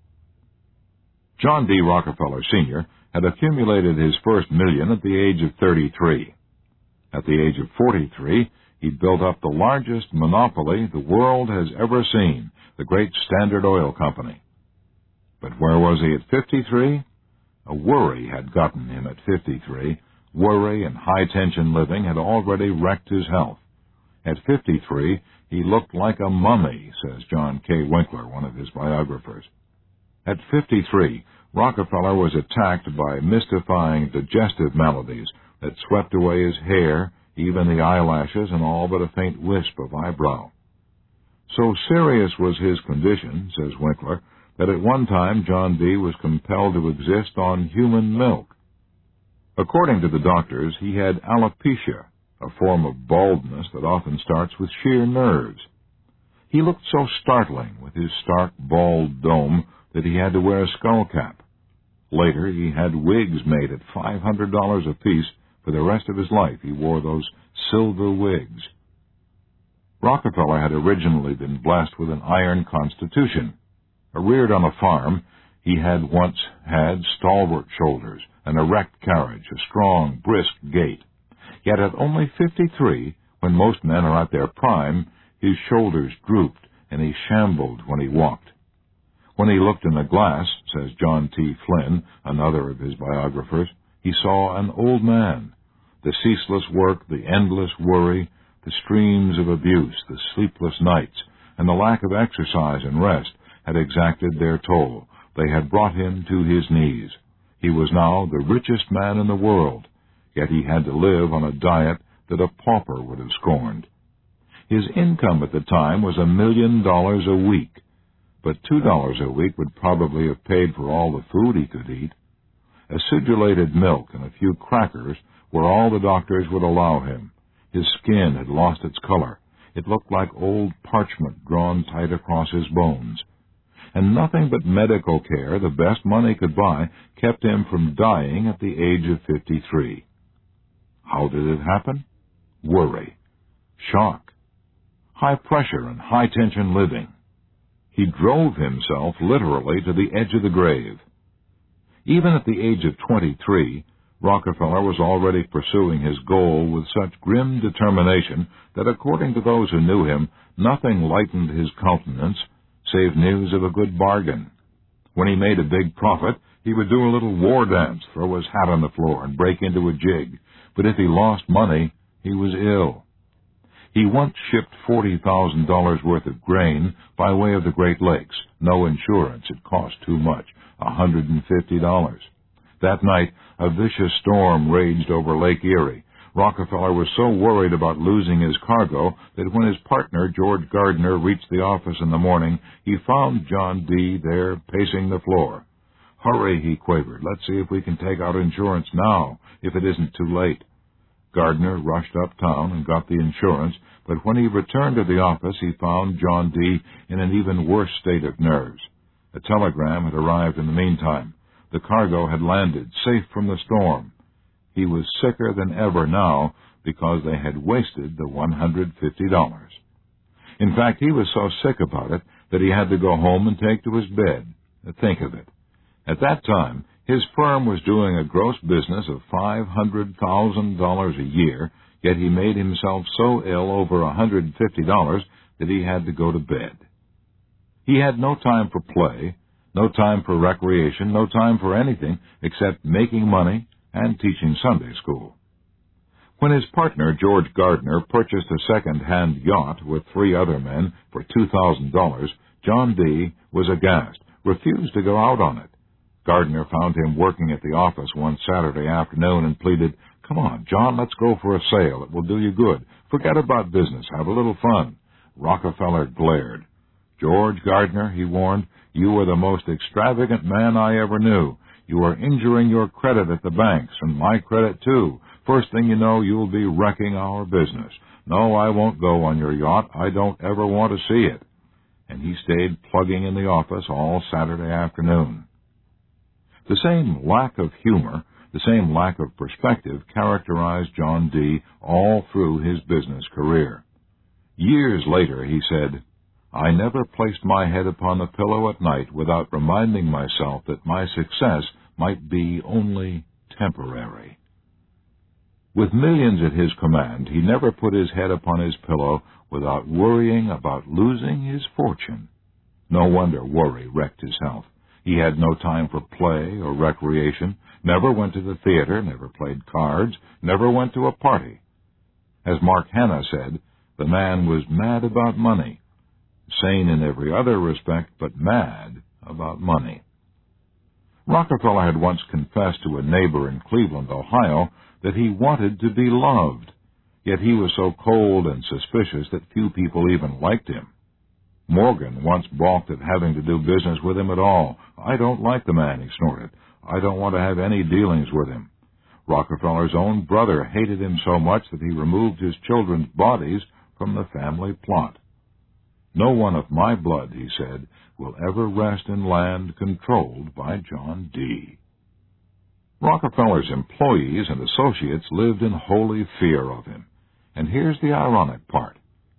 John D. Rockefeller, Senior had accumulated his first million at the age of thirty-three. At the age of forty-three, he built up the largest monopoly the world has ever seen, the great Standard Oil Company. But where was he at fifty-three? A worry had gotten him at fifty-three. Worry and high-tension living had already wrecked his health. At fifty-three, he looked like a mummy, says John K. Winkler, one of his biographers. At fifty-three, Rockefeller was attacked by mystifying digestive maladies that swept away his hair, even the eyelashes, and all but a faint wisp of eyebrow. So serious was his condition, says Winkler, that at one time John D. was compelled to exist on human milk. According to the doctors, he had alopecia, a form of baldness that often starts with sheer nerves. He looked so startling with his stark, bald dome that he had to wear a skull cap. Later, he had wigs made at five hundred dollars apiece. For the rest of his life, he wore those silver wigs. Rockefeller had originally been blessed with an iron constitution. Reared on a farm, he had once had stalwart shoulders, an erect carriage, a strong, brisk gait. Yet at only fifty-three, when most men are at their prime, his shoulders drooped and he shambled when he walked. When he looked in the glass, says John T. Flynn, another of his biographers, he saw an old man. The ceaseless work, the endless worry, the streams of abuse, the sleepless nights, and the lack of exercise and rest had exacted their toll. They had brought him to his knees. He was now the richest man in the world, yet he had to live on a diet that a pauper would have scorned. His income at the time was a million dollars a week, but two dollars a week would probably have paid for all the food he could eat. Acidulated milk and a few crackers were all the doctors would allow him. His skin had lost its color. It looked like old parchment drawn tight across his bones. And nothing but medical care, the best money could buy, kept him from dying at the age of fifty-three. How did it happen? Worry. Shock. High pressure and high-tension living. He drove himself literally to the edge of the grave. Even at the age of twenty-three, Rockefeller was already pursuing his goal with such grim determination that, according to those who knew him, nothing lightened his countenance save news of a good bargain. When he made a big profit, he would do a little war dance, throw his hat on the floor, and break into a jig. But if he lost money, he was ill. He once shipped forty thousand dollars worth of grain by way of the Great Lakes. No insurance. It cost too much, one hundred fifty dollars. That night, a vicious storm raged over Lake Erie. Rockefeller was so worried about losing his cargo that when his partner, George Gardner, reached the office in the morning, he found John D. there pacing the floor. "Hurry," he quavered. "Let's see if we can take out insurance now, if it isn't too late." Gardner rushed uptown and got the insurance, but when he returned to the office, he found John D. in an even worse state of nerves. A telegram had arrived in the meantime. The cargo had landed, safe from the storm. He was sicker than ever now because they had wasted the one hundred fifty dollars. In fact, he was so sick about it that he had to go home and take to his bed. Think of it. At that time, his firm was doing a gross business of five hundred thousand dollars a year, yet he made himself so ill over one hundred fifty dollars that he had to go to bed. He had no time for play, no time for recreation, no time for anything except making money and teaching Sunday school. When his partner, George Gardner, purchased a second-hand yacht with three other men for two thousand dollars, John D. was aghast, refused to go out on it. Gardner found him working at the office one Saturday afternoon and pleaded, "Come on, John, let's go for a sail. It will do you good. Forget about business. Have a little fun." Rockefeller glared. "George Gardner," he warned, "you are the most extravagant man I ever knew. You are injuring your credit at the banks, and my credit too. First thing you know, you'll be wrecking our business. No, I won't go on your yacht. I don't ever want to see it." And he stayed plugging in the office all Saturday afternoon. The same lack of humor, the same lack of perspective characterized John D. all through his business career. Years later, he said, "I never placed my head upon the pillow at night without reminding myself that my success might be only temporary." With millions at his command, he never put his head upon his pillow without worrying about losing his fortune. No wonder worry wrecked his health. He had no time for play or recreation, never went to the theater, never played cards, never went to a party. As Mark Hanna said, the man was mad about money, sane in every other respect, but mad about money. Rockefeller had once confessed to a neighbor in Cleveland, Ohio, that he wanted to be loved, yet he was so cold and suspicious that few people even liked him. Morgan once balked at having to do business with him at all. "I don't like the man," he snorted. "I don't want to have any dealings with him." Rockefeller's own brother hated him so much that he removed his children's bodies from the family plot. "No one of my blood," he said, "will ever rest in land controlled by John D." Rockefeller's employees and associates lived in holy fear of him. And here's the ironic part.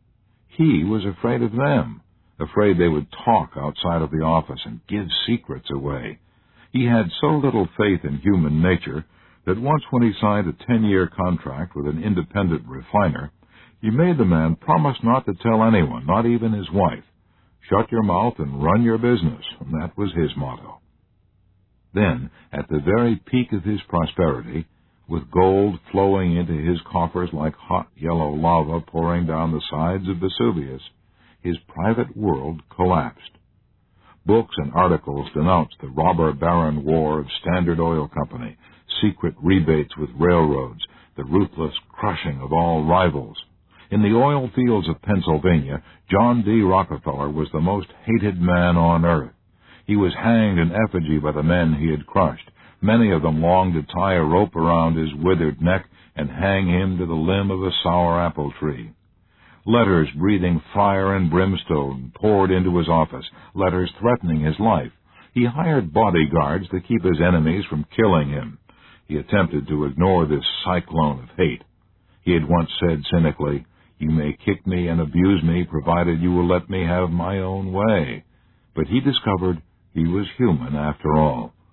He was afraid of them, afraid they would talk outside of the office and give secrets away. He had so little faith in human nature that once when he signed a ten-year contract with an independent refiner, he made the man promise not to tell anyone, not even his wife. Shut your mouth and run your business, and that was his motto. Then, at the very peak of his prosperity, with gold flowing into his coffers like hot yellow lava pouring down the sides of Vesuvius, his private world collapsed. Books and articles denounced the robber baron war of Standard Oil Company, secret rebates with railroads, the ruthless crushing of all rivals. In the oil fields of Pennsylvania, John D. Rockefeller was the most hated man on earth. He was hanged in effigy by the men he had crushed. Many of them longed to tie a rope around his withered neck and hang him to the limb of a sour apple tree. Letters breathing fire and brimstone poured into his office, letters threatening his life. He hired bodyguards to keep his enemies from killing him. He attempted to ignore this cyclone of hate. He had once said cynically, "You may kick me and abuse me, provided you will let me have my own way." But he discovered he was human after all.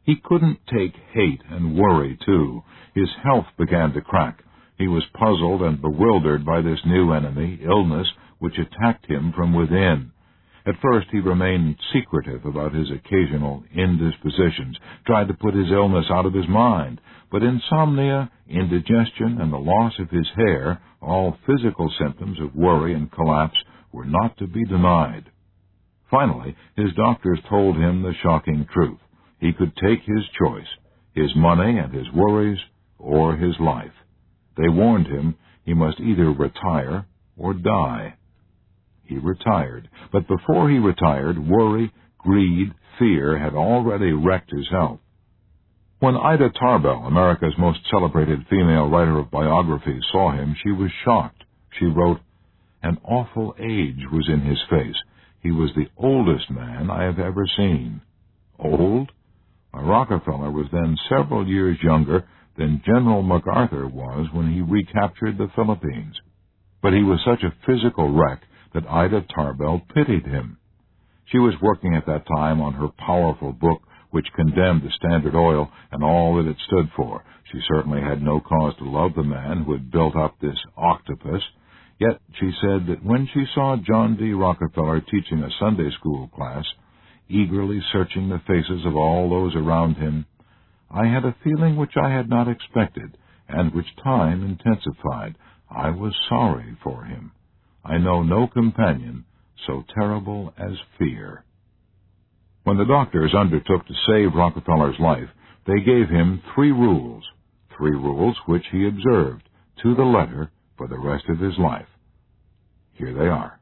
He couldn't take hate and worry, too. His health began to crack. He was puzzled and bewildered by this new enemy, illness, which attacked him from within. At first he remained secretive about his occasional indispositions, tried to put his illness out of his mind, but insomnia, indigestion, and the loss of his hair, all physical symptoms of worry and collapse, were not to be denied. Finally, his doctors told him the shocking truth. He could take his choice, his money and his worries, or his life. They warned him he must either retire or die. He retired, but before he retired, worry, greed, fear had already wrecked his health. When Ida Tarbell, America's most celebrated female writer of biographies, saw him, she was shocked. She wrote, "An awful age was in his face. He was the oldest man I have ever seen." Old? Rockefeller was then several years younger than General MacArthur was when he recaptured the Philippines. But he was such a physical wreck that Ida Tarbell pitied him. She was working at that time on her powerful book, which condemned the Standard Oil and all that it stood for. She certainly had no cause to love the man who had built up this octopus. Yet she said that when she saw John D. Rockefeller teaching a Sunday school class, eagerly searching the faces of all those around him, I had a feeling which I had not expected, and which time intensified. I was sorry for him. I know no companion so terrible as fear. When the doctors undertook to save Rockefeller's life, they gave him three rules, three rules which he observed to the letter for the rest of his life. Here they are.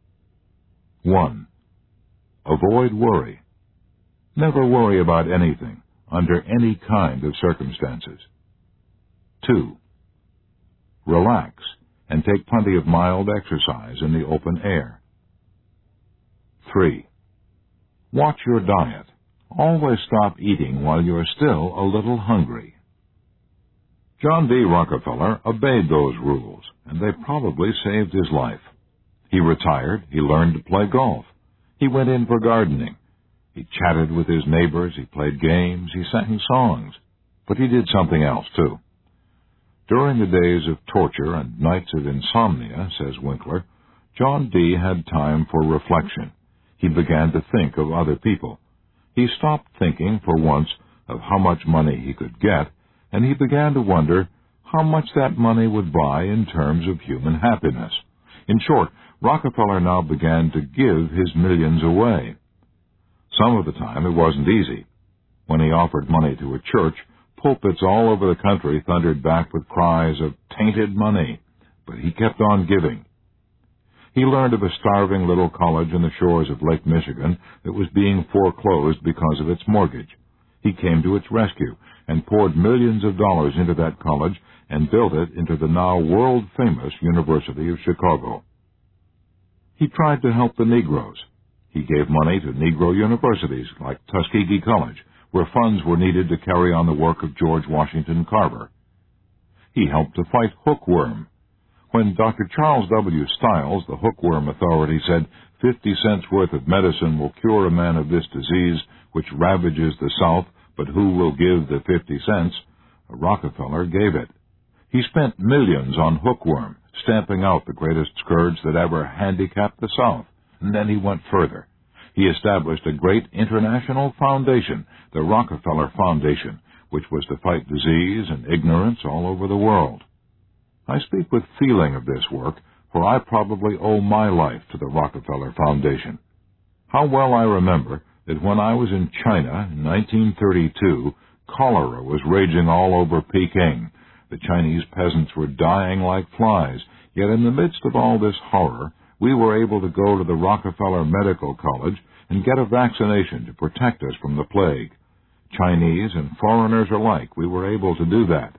One, avoid worry. Never worry about anything, under any kind of circumstances. Two, relax and take plenty of mild exercise in the open air. Three, watch your diet. Always stop eating while you are still a little hungry. John D. Rockefeller obeyed those rules, and they probably saved his life. He retired, he learned to play golf. He went in for gardening. He chatted with his neighbors, he played games, he sang songs. But he did something else, too. During the days of torture and nights of insomnia, says Winkler, John D. had time for reflection. He began to think of other people. He stopped thinking, for once, of how much money he could get, and he began to wonder how much that money would buy in terms of human happiness. In short, Rockefeller now began to give his millions away. Some of the time it wasn't easy. When he offered money to a church, pulpits all over the country thundered back with cries of tainted money, but he kept on giving. He learned of a starving little college on the shores of Lake Michigan that was being foreclosed because of its mortgage. He came to its rescue and poured millions of dollars into that college and built it into the now world-famous University of Chicago. He tried to help the Negroes. He gave money to Negro universities like Tuskegee College, where funds were needed to carry on the work of George Washington Carver. He helped to fight hookworm. When Doctor Charles W. Stiles, the hookworm authority, said fifty cents worth of medicine will cure a man of this disease which ravages the South, but who will give the fifty cents? Rockefeller gave it. He spent millions on hookworm, stamping out the greatest scourge that ever handicapped the South. And then he went further. He established a great international foundation, the Rockefeller Foundation, which was to fight disease and ignorance all over the world. I speak with feeling of this work, for I probably owe my life to the Rockefeller Foundation. How well I remember that when I was in China in nineteen thirty-two, cholera was raging all over Peking. The Chinese peasants were dying like flies, yet in the midst of all this horror, we were able to go to the Rockefeller Medical College and get a vaccination to protect us from the plague. Chinese and foreigners alike, we were able to do that.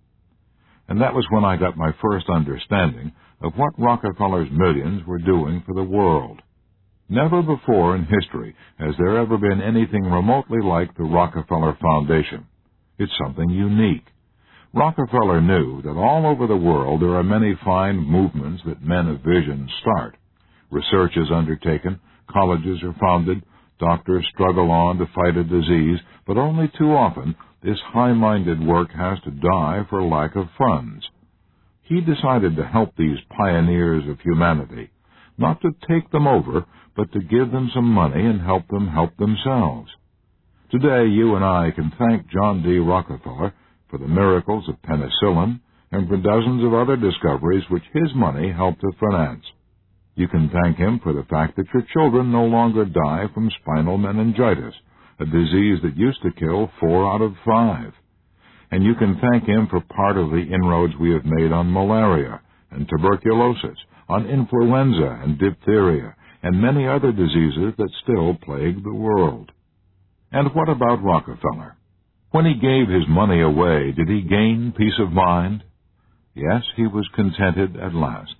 And that was when I got my first understanding of what Rockefeller's millions were doing for the world. Never before in history has there ever been anything remotely like the Rockefeller Foundation. It's something unique. Rockefeller knew that all over the world there are many fine movements that men of vision start. Research is undertaken, colleges are founded, Doctors struggle on to fight a disease, but only too often this high-minded work has to die for lack of funds. He decided to help these pioneers of humanity, not to take them over, but to give them some money and help them help themselves. Today, you and I can thank John D. Rockefeller for the miracles of penicillin and for dozens of other discoveries which his money helped to finance. You can thank him for the fact that your children no longer die from spinal meningitis, a disease that used to kill four out of five. And you can thank him for part of the inroads we have made on malaria and tuberculosis, on influenza and diphtheria, and many other diseases that still plague the world. And what about Rockefeller? When he gave his money away, did he gain peace of mind? Yes, he was contented at last.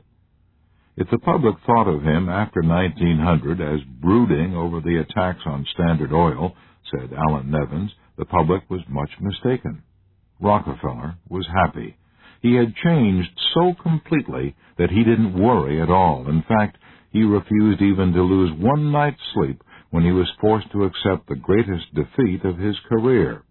If the public thought of him after nineteen hundred as brooding over the attacks on Standard Oil, said Alan Nevins, the public was much mistaken. Rockefeller was happy. He had changed so completely that he didn't worry at all. In fact, he refused even to lose one night's sleep when he was forced to accept the greatest defeat of his career.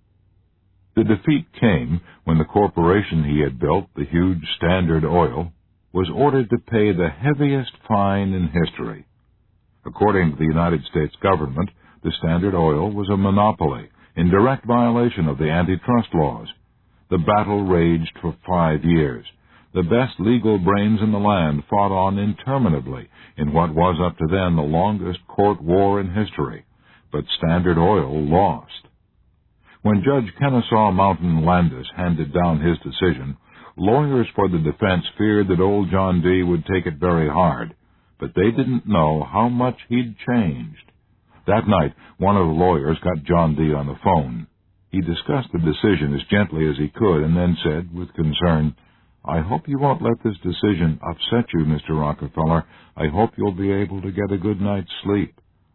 The defeat came when the corporation he had built, the huge Standard Oil, was ordered to pay the heaviest fine in history. According to the United States government, the Standard Oil was a monopoly, in direct violation of the antitrust laws. The battle raged for five years. The best legal brains in the land fought on interminably in what was up to then the longest court war in history. But Standard Oil lost. When Judge Kennesaw Mountain Landis handed down his decision, lawyers for the defense feared that old John D. would take it very hard, but they didn't know how much he'd changed. That night, one of the lawyers got John D. on the phone. He discussed the decision as gently as he could and then said, with concern, "I hope you won't let this decision upset you, Mister Rockefeller. I hope you'll be able to get a good night's sleep."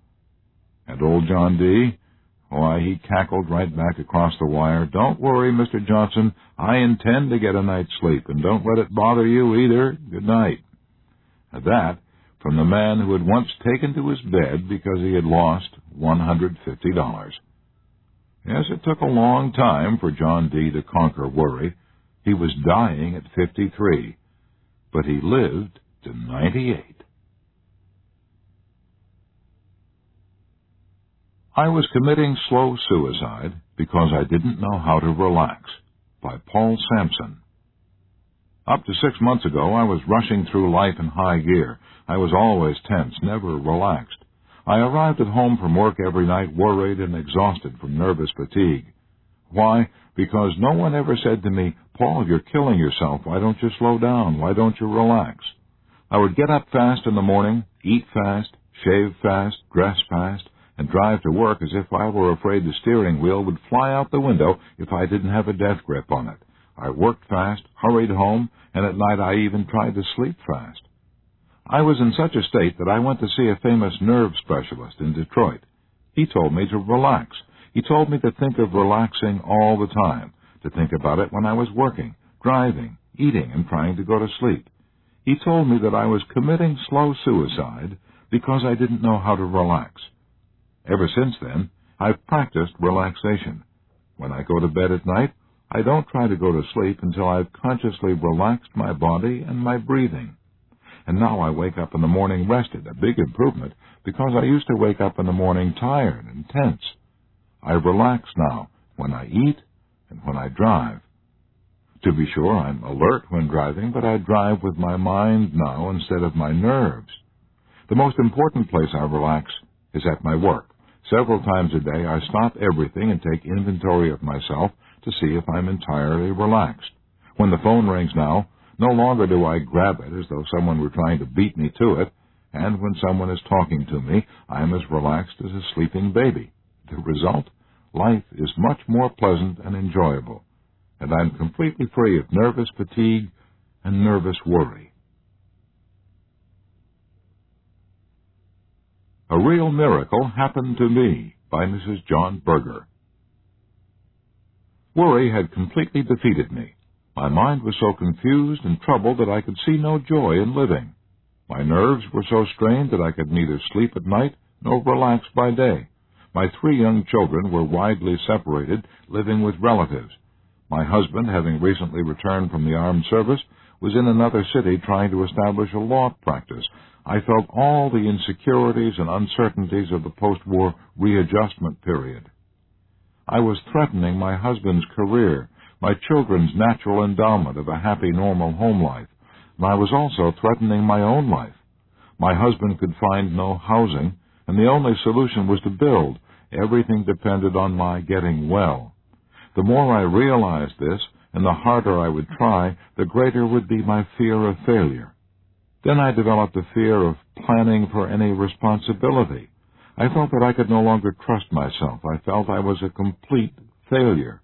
And old John D., why, he cackled right back across the wire, "Don't worry, Mister Johnson. I intend to get a night's sleep, and don't let it bother you either. Good night." At that, from the man who had once taken to his bed because he had lost one hundred fifty dollars. Yes, it took a long time for John D. to conquer worry. He was dying at fifty-three, but he lived to ninety-eight. I was committing slow suicide because I didn't know how to relax, by Paul Sampson. Up to six months ago, I was rushing through life in high gear. I was always tense, never relaxed. I arrived at home from work every night worried and exhausted from nervous fatigue. Why? Because no one ever said to me, "Paul, you're killing yourself. Why don't you slow down? Why don't you relax?" I would get up fast in the morning, eat fast, shave fast, dress fast, and drive to work as if I were afraid the steering wheel would fly out the window if I didn't have a death grip on it. I worked fast, hurried home, and at night I even tried to sleep fast. I was in such a state that I went to see a famous nerve specialist in Detroit. He told me to relax. He told me to think of relaxing all the time, to think about it when I was working, driving, eating, and trying to go to sleep. He told me that I was committing slow suicide because I didn't know how to relax. Ever since then, I've practiced relaxation. When I go to bed at night, I don't try to go to sleep until I've consciously relaxed my body and my breathing. And now I wake up in the morning rested, a big improvement, because I used to wake up in the morning tired and tense. I relax now when I eat and when I drive. To be sure, I'm alert when driving, but I drive with my mind now instead of my nerves. The most important place I relax is at my work. Several times a day I stop everything and take inventory of myself to see if I'm entirely relaxed. When the phone rings now, no longer do I grab it as though someone were trying to beat me to it, and when someone is talking to me, I am as relaxed as a sleeping baby. The result? Life is much more pleasant and enjoyable, and I'm completely free of nervous fatigue and nervous worry. A Real Miracle Happened to Me by Missus John Berger. Worry had completely defeated me. My mind was so confused and troubled that I could see no joy in living. My nerves were so strained that I could neither sleep at night nor relax by day. My three young children were widely separated, living with relatives. My husband, having recently returned from the armed service, was in another city trying to establish a law practice. I felt all the insecurities and uncertainties of the post-war readjustment period. I was threatening my husband's career, my children's natural endowment of a happy, normal home life, and I was also threatening my own life. My husband could find no housing, and the only solution was to build. Everything depended on my getting well. The more I realized this, and the harder I would try, the greater would be my fear of failure. Then I developed a fear of planning for any responsibility. I felt that I could no longer trust myself. I felt I was a complete failure.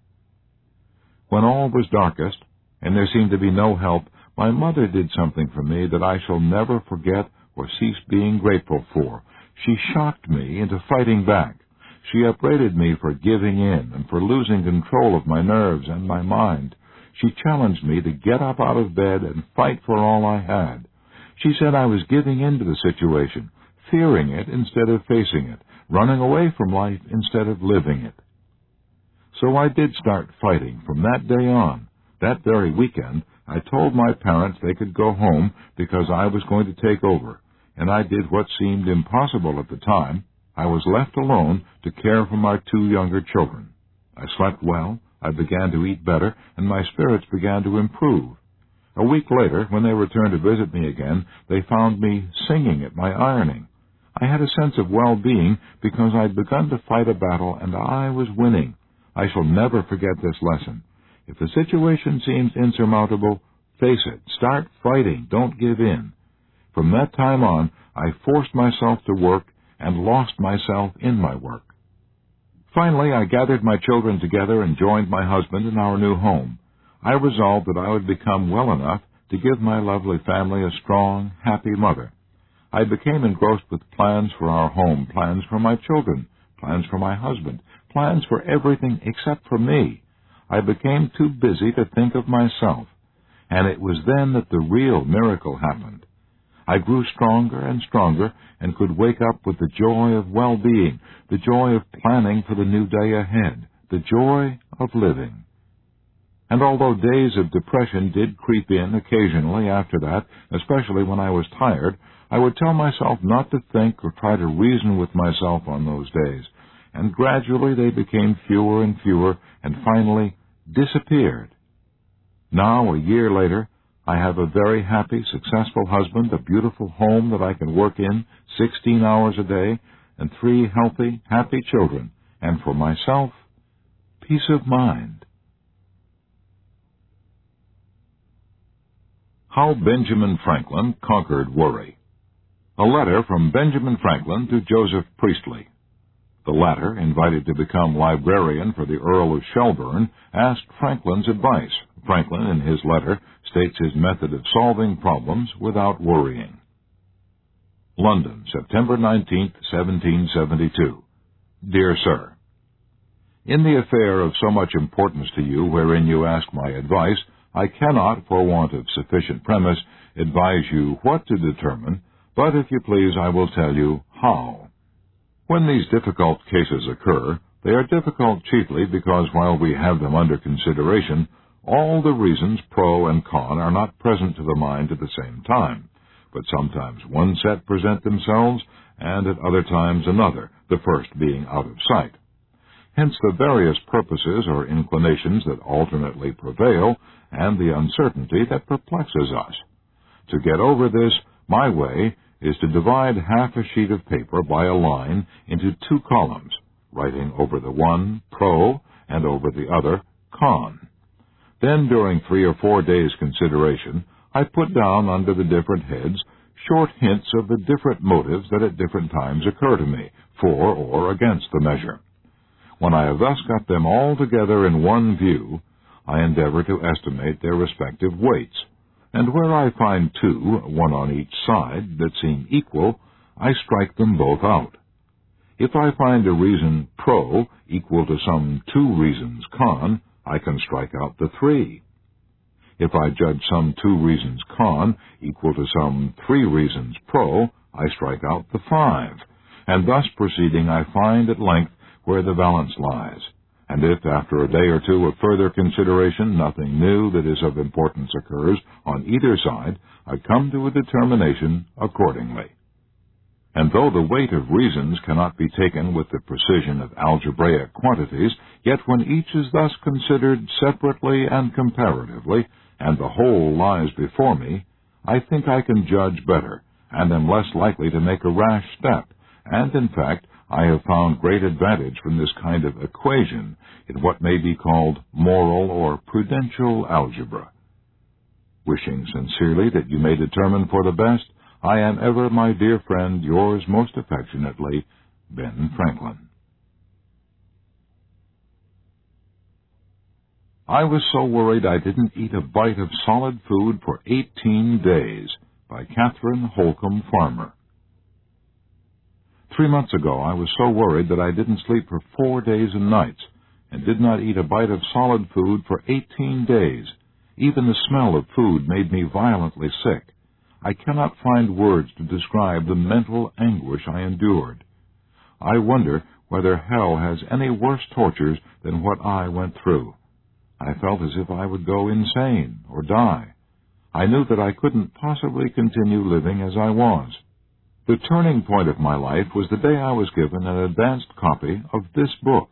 When all was darkest, and there seemed to be no help, my mother did something for me that I shall never forget or cease being grateful for. She shocked me into fighting back. She upbraided me for giving in and for losing control of my nerves and my mind. She challenged me to get up out of bed and fight for all I had. She said I was giving in to the situation, fearing it instead of facing it, running away from life instead of living it. So I did start fighting from that day on. That very weekend, I told my parents they could go home because I was going to take over, and I did what seemed impossible at the time. I was left alone to care for my two younger children. I slept well, I began to eat better, and my spirits began to improve. A week later, when they returned to visit me again, they found me singing at my ironing. I had a sense of well-being because I'd begun to fight a battle, and I was winning. I shall never forget this lesson. If the situation seems insurmountable, face it. Start fighting. Don't give in. From that time on, I forced myself to work and lost myself in my work. Finally, I gathered my children together and joined my husband in our new home. I resolved that I would become well enough to give my lovely family a strong, happy mother. I became engrossed with plans for our home, plans for my children, plans for my husband, plans for everything except for me. I became too busy to think of myself, and it was then that the real miracle happened. I grew stronger and stronger and could wake up with the joy of well-being, the joy of planning for the new day ahead, the joy of living. And although days of depression did creep in occasionally after that, especially when I was tired, I would tell myself not to think or try to reason with myself on those days, and gradually they became fewer and fewer and finally disappeared. Now, a year later, I have a very happy, successful husband, a beautiful home that I can work in sixteen hours a day, and three healthy, happy children, and for myself, peace of mind. How Benjamin Franklin Conquered Worry. A letter from Benjamin Franklin to Joseph Priestley. The latter, invited to become librarian for the Earl of Shelburne, asked Franklin's advice. Franklin, in his letter, states his method of solving problems without worrying. London, September nineteenth, seventeen seventy-two. Dear Sir, in the affair of so much importance to you wherein you ask my advice, I cannot, for want of sufficient premise, advise you what to determine, but if you please I will tell you how. When these difficult cases occur, they are difficult chiefly because while we have them under consideration, all the reasons pro and con are not present to the mind at the same time, but sometimes one set present themselves, and at other times another, the first being out of sight. Hence the various purposes or inclinations that alternately prevail, and the uncertainty that perplexes us. To get over this, my way is to divide half a sheet of paper by a line into two columns, writing over the one pro and over the other con. Then, during three or four days' consideration, I put down under the different heads short hints of the different motives that at different times occur to me, for or against the measure. When I have thus got them all together in one view, I endeavor to estimate their respective weights, and where I find two, one on each side, that seem equal, I strike them both out. If I find a reason pro equal to some two reasons con, I can strike out the three. If I judge some two reasons con equal to some three reasons pro, I strike out the five, and thus proceeding I find at length where the balance lies. And if, after a day or two of further consideration, nothing new that is of importance occurs on either side, I come to a determination accordingly. And though the weight of reasons cannot be taken with the precision of algebraic quantities, yet when each is thus considered separately and comparatively, and the whole lies before me, I think I can judge better, and am less likely to make a rash step, and in fact, I have found great advantage from this kind of equation in what may be called moral or prudential algebra. Wishing sincerely that you may determine for the best, I am ever, my dear friend, yours most affectionately, Ben Franklin. I was so worried I didn't eat a bite of solid food for eighteen days, by Catherine Holcomb Farmer. Three months ago, I was so worried that I didn't sleep for four days and nights, and did not eat a bite of solid food for eighteen days. Even the smell of food made me violently sick. I cannot find words to describe the mental anguish I endured. I wonder whether hell has any worse tortures than what I went through. I felt as if I would go insane or die. I knew that I couldn't possibly continue living as I was. The turning point of my life was the day I was given an advanced copy of this book.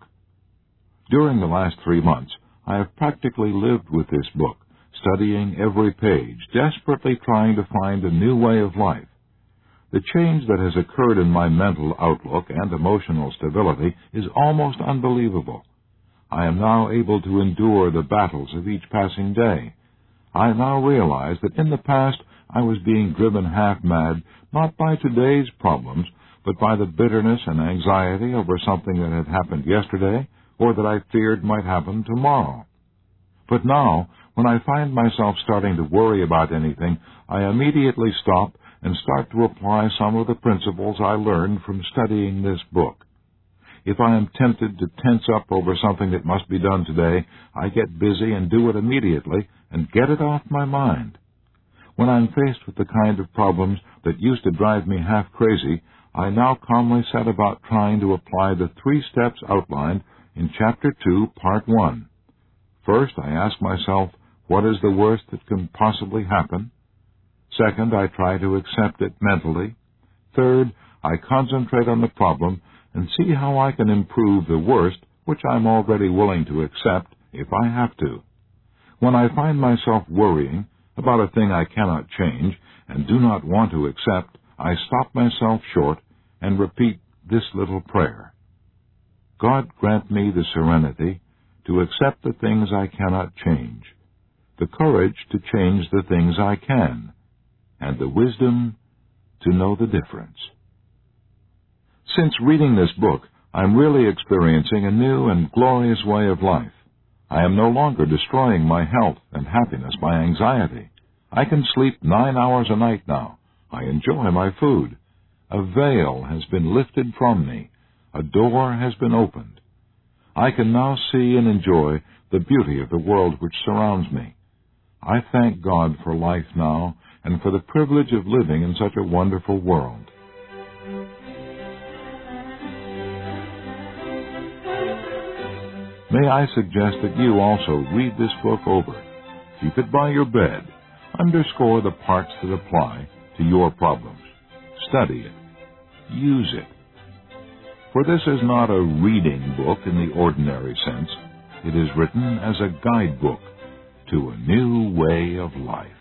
During the last three months, I have practically lived with this book, studying every page, desperately trying to find a new way of life. The change that has occurred in my mental outlook and emotional stability is almost unbelievable. I am now able to endure the battles of each passing day. I now realize that in the past I was being driven half-mad, not by today's problems, but by the bitterness and anxiety over something that had happened yesterday or that I feared might happen tomorrow. But now, when I find myself starting to worry about anything, I immediately stop and start to apply some of the principles I learned from studying this book. If I am tempted to tense up over something that must be done today, I get busy and do it immediately and get it off my mind. When I'm faced with the kind of problems that used to drive me half crazy, I now calmly set about trying to apply the three steps outlined in Chapter two, Part one. First, I ask myself, what is the worst that can possibly happen? Second, I try to accept it mentally. Third, I concentrate on the problem and see how I can improve the worst, which I'm already willing to accept if I have to. When I find myself worrying about a thing I cannot change and do not want to accept, I stop myself short and repeat this little prayer. God grant me the serenity to accept the things I cannot change, the courage to change the things I can, and the wisdom to know the difference. Since reading this book, I'm really experiencing a new and glorious way of life. I am no longer destroying my health and happiness by anxiety. I can sleep nine hours a night now. I enjoy my food. A veil has been lifted from me. A door has been opened. I can now see and enjoy the beauty of the world which surrounds me. I thank God for life now and for the privilege of living in such a wonderful world. May I suggest that you also read this book over. Keep it by your bed. Underscore the parts that apply to your problems. Study it. Use it. For this is not a reading book in the ordinary sense. It is written as a guidebook to a new way of life.